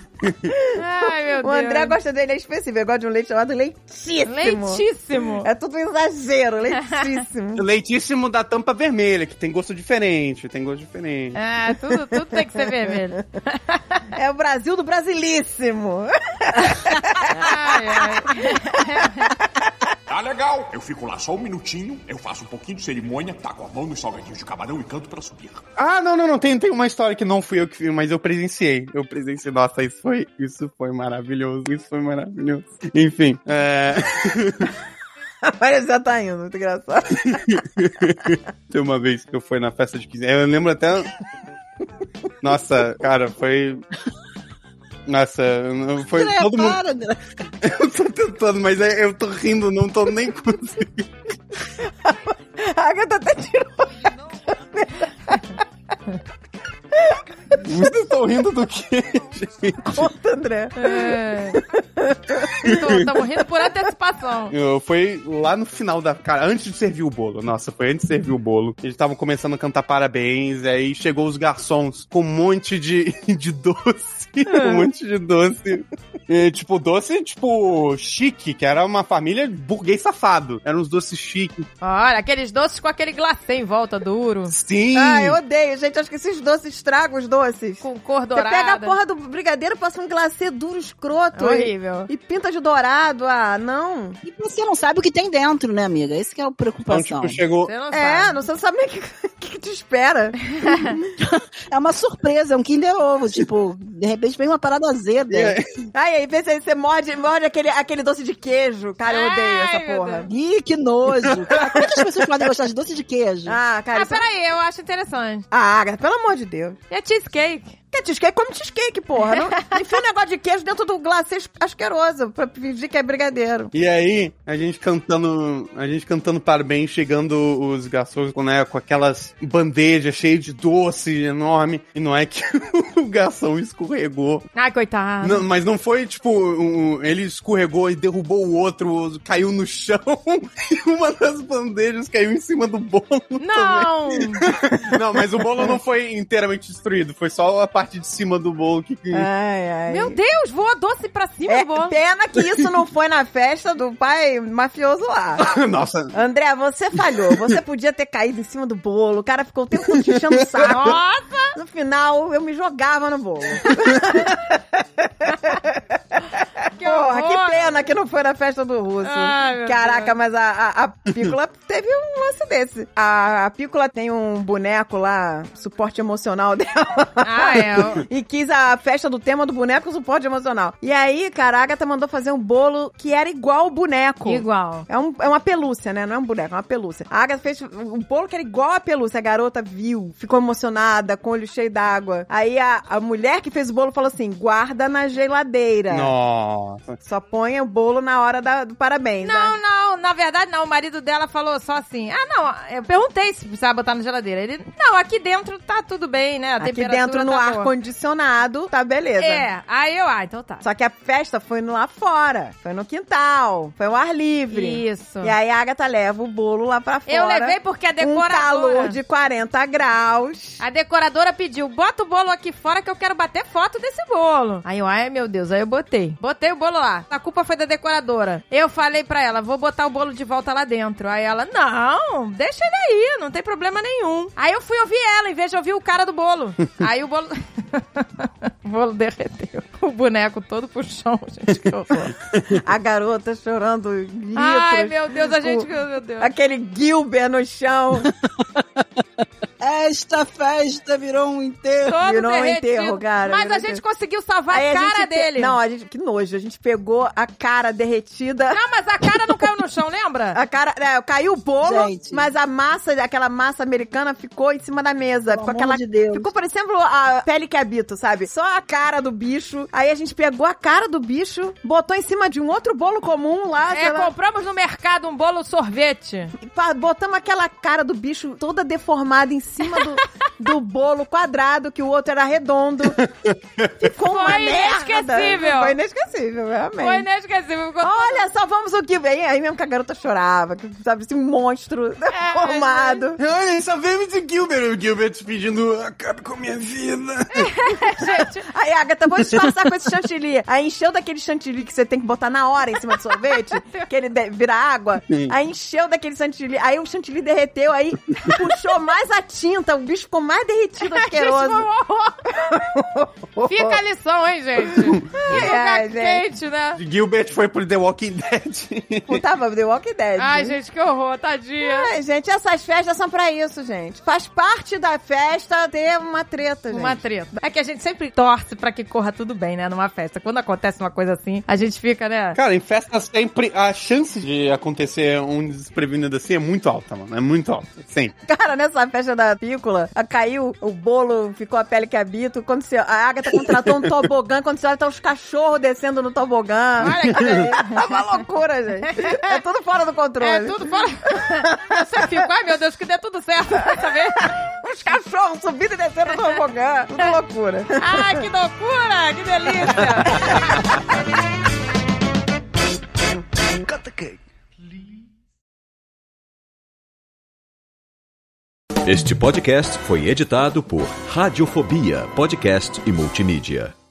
Ai, meu O Deus. André gosta dele, é específico. Ele gosta de um leite chamado leitíssimo. Leitíssimo. É tudo um exagero, leitíssimo. Leitíssimo da tampa vermelha, que tem gosto diferente, tem gosto diferente. É, tudo, tudo tem que ser vermelho. É o Brasil do brasilíssimo. Ai, ai. Tá legal. Eu fico lá só um minutinho, eu faço um pouquinho de cerimônia, taco a mão nos salgadinhos de camarão e canto pra subir. Ah, não, não, não, tem, tem uma história que não fui eu que fiz, mas eu presenciei. Eu presenciei, nossa, isso foi, isso foi maravilhoso, isso foi maravilhoso. Enfim, é... Mas já tá indo, muito engraçado. Tem uma vez que eu fui na festa de quinze anos, eu lembro até... Nossa, cara, foi... Nossa, foi André, todo mundo... para, André. Eu tô tentando, mas é- eu tô rindo, não tô nem conseguindo. A Agatha até tirou. Vocês estão rindo do quê, gente? Conta, André. É. Estamos rindo por antecipação. Eu, foi lá no final da... Cara, antes de servir o bolo. Nossa, foi antes de servir o bolo. Eles estavam começando a cantar parabéns. Aí chegou os garçons com um monte de, de doce. É. Um monte de doce. E, tipo, doce, tipo, chique. Que era uma família burguês safado. Eram uns doces chiques. Olha, aqueles doces com aquele glacê em volta, duro. Sim. Ah, eu odeio, gente. Acho que esses doces estragam os doces. Com cor Você dourada. pega a porra do brigadeiro, passa um glacê duro, escroto. Horrível. E, e pinta de dourado. Ah, não. E você não sabe o que tem dentro, né, amiga? Esse que é a Então, preocupação. tipo, chegou... Você não É, sabe. não, você não sabe nem o que, que te espera. É uma surpresa, é um Kinder Ovo. Tipo, de repente vem uma parada azeda. É. Aí, aí, vê se você morde, morde aquele, aquele doce de queijo. Cara, eu odeio Ai, essa meu porra. Ih, que nojo. Cara, quantas pessoas podem gostar de doce de queijo? Ah, cara. Ah, isso... peraí, eu acho interessante. Ah, Agatha, pelo amor de Deus. E a cheesecake? Que cheesecake? Come cheesecake, porra. Não, enfia um negócio de queijo dentro do glacê asqueroso pra fingir que é brigadeiro. E aí, a gente cantando, a gente cantando parabéns, chegando os garçons com, né, com aquelas bandejas cheias de doce enorme, e não é que o garçom escorregou. Ai, coitado. Não, mas não foi, tipo, um, ele escorregou e derrubou o outro, caiu no chão, e uma das bandejas caiu em cima do bolo. Não! Não, mas o bolo não foi inteiramente destruído, foi só a parte de cima do bolo que... que... Ai, ai. Meu Deus, voa doce pra cima É, do bolo. pena que isso não foi na festa do pai mafioso lá. Nossa. André, você falhou. Você podia ter caído em cima do bolo. O cara ficou o tempo todo te enchendo o saco. Nossa! No final, eu me jogava no bolo. Que Porra, horror. que pena que não foi na festa do Russo. Ai, meu Caraca, Deus. mas a, a, a Pícola teve um lance desse. A, a Pícola tem um boneco lá, suporte emocional dela. Ah, é. E quis a festa do tema do boneco suporte emocional. E aí, cara, a Agatha mandou fazer um bolo que era igual o boneco. Igual. É, um, é uma pelúcia, né? Não é um boneco, é uma pelúcia. A Agatha fez um bolo que era igual a pelúcia. A garota viu, ficou emocionada, com o olho cheio d'água. Aí a, a mulher que fez o bolo falou assim, guarda na geladeira. Nossa. Só põe o bolo na hora da, do parabéns. Não, né? não, na verdade não. O marido dela falou só assim: ah, não, eu perguntei se precisava botar na geladeira. Ele, não, aqui dentro tá tudo bem, né? A Aqui temperatura dentro no tá boa. ar-condicionado, tá beleza. É, aí eu, ah, então tá. Só que a festa foi no lá fora. Foi no quintal. Foi ao ar livre. Isso. E aí a Agatha leva o bolo lá pra fora. Eu levei porque a Um decoradora... calor de quarenta graus. A decoradora pediu, bota o bolo aqui fora que eu quero bater foto desse bolo. Aí eu, ai meu Deus, aí eu botei. Botei o bolo lá. A culpa foi da decoradora. Eu falei pra ela, vou botar o bolo de volta lá dentro. Aí ela, não, deixa ele aí, não tem problema nenhum. Aí eu fui ouvir ela, em vez de ouvir o cara do bolo. Aí o bolo... o bolo derreteu. O boneco todo pro chão, gente, que horror. A garota chorando litros. Ai, meu Deus, a gente... O- Meu Deus. Aquele Gilbert no chão. Esta festa virou um enterro. Todo virou um derretido. enterro, cara, Mas virou a gente enterro. conseguiu salvar Aí a a cara gente pe- dele. Não, a gente... Que nojo. A gente pegou a cara derretida. Não, mas a cara não caiu no chão, lembra? A cara... É, caiu o bolo, Gente. mas a massa, aquela massa americana ficou em cima da mesa. Pelo Ficou amor aquela... de Deus. Ficou parecendo a pele que habito, sabe? Só a cara do bicho. Aí a gente pegou a cara do bicho, botou em cima de um outro bolo comum lá. É, sei lá. compramos no mercado um bolo sorvete. E pá, botamos aquela cara do bicho toda deformada em cima do, do bolo quadrado, que o outro era redondo. Ficou uma Foi merda. inesquecível. Foi inesquecível, realmente. Foi inesquecível. Ficou Olha, salvamos o Gilbert. Aí mesmo que a garota chorava, que, sabe, assim, um monstro deformado. Olha, só vemos o Gilbert. O Gilbert pedindo, acabe com a minha vida. Aí, Agatha, vou disfarçar com esse chantilly. Aí encheu daquele chantilly que você tem que botar na hora em cima do sorvete, que ele de- vira água. Sim. Aí encheu daquele chantilly. Aí o chantilly derreteu, aí puxou mais a tinta, o bicho ficou mais derretido, Gente, asqueroso. foi um horror. Fica a lição, hein, gente? E ai, lugar quente, né? Gilbert foi pro The Walking Dead. Puta, The Walking Dead. Ai, gente, que horror, tadinha. Ai, gente, essas festas são pra isso, gente. Faz parte da festa ter uma treta, gente. Uma treta. É que a gente sempre torce pra que corra tudo bem, né? Numa festa. Quando acontece uma coisa assim, a gente fica, né? Cara, em festa sempre a chance de acontecer um desprevenido assim é muito alta, mano. É muito alta. Sempre. Cara, nessa festa da Pícola, a- caiu o bolo, ficou a pele que habita. Quando você, a Agatha contratou um tobogã, quando você olha, tá os cachorros descendo no tobogã. Olha que delícia. É uma loucura, gente. É tudo fora do controle. É tudo fora. Você fica, ai meu Deus, que dê tudo certo dessa vez. Os cachorros subindo e descendo do tobogã. Tudo loucura. Ai, que loucura, que delícia. Cut the cake. Este podcast foi editado por Radiofobia, podcast e multimídia.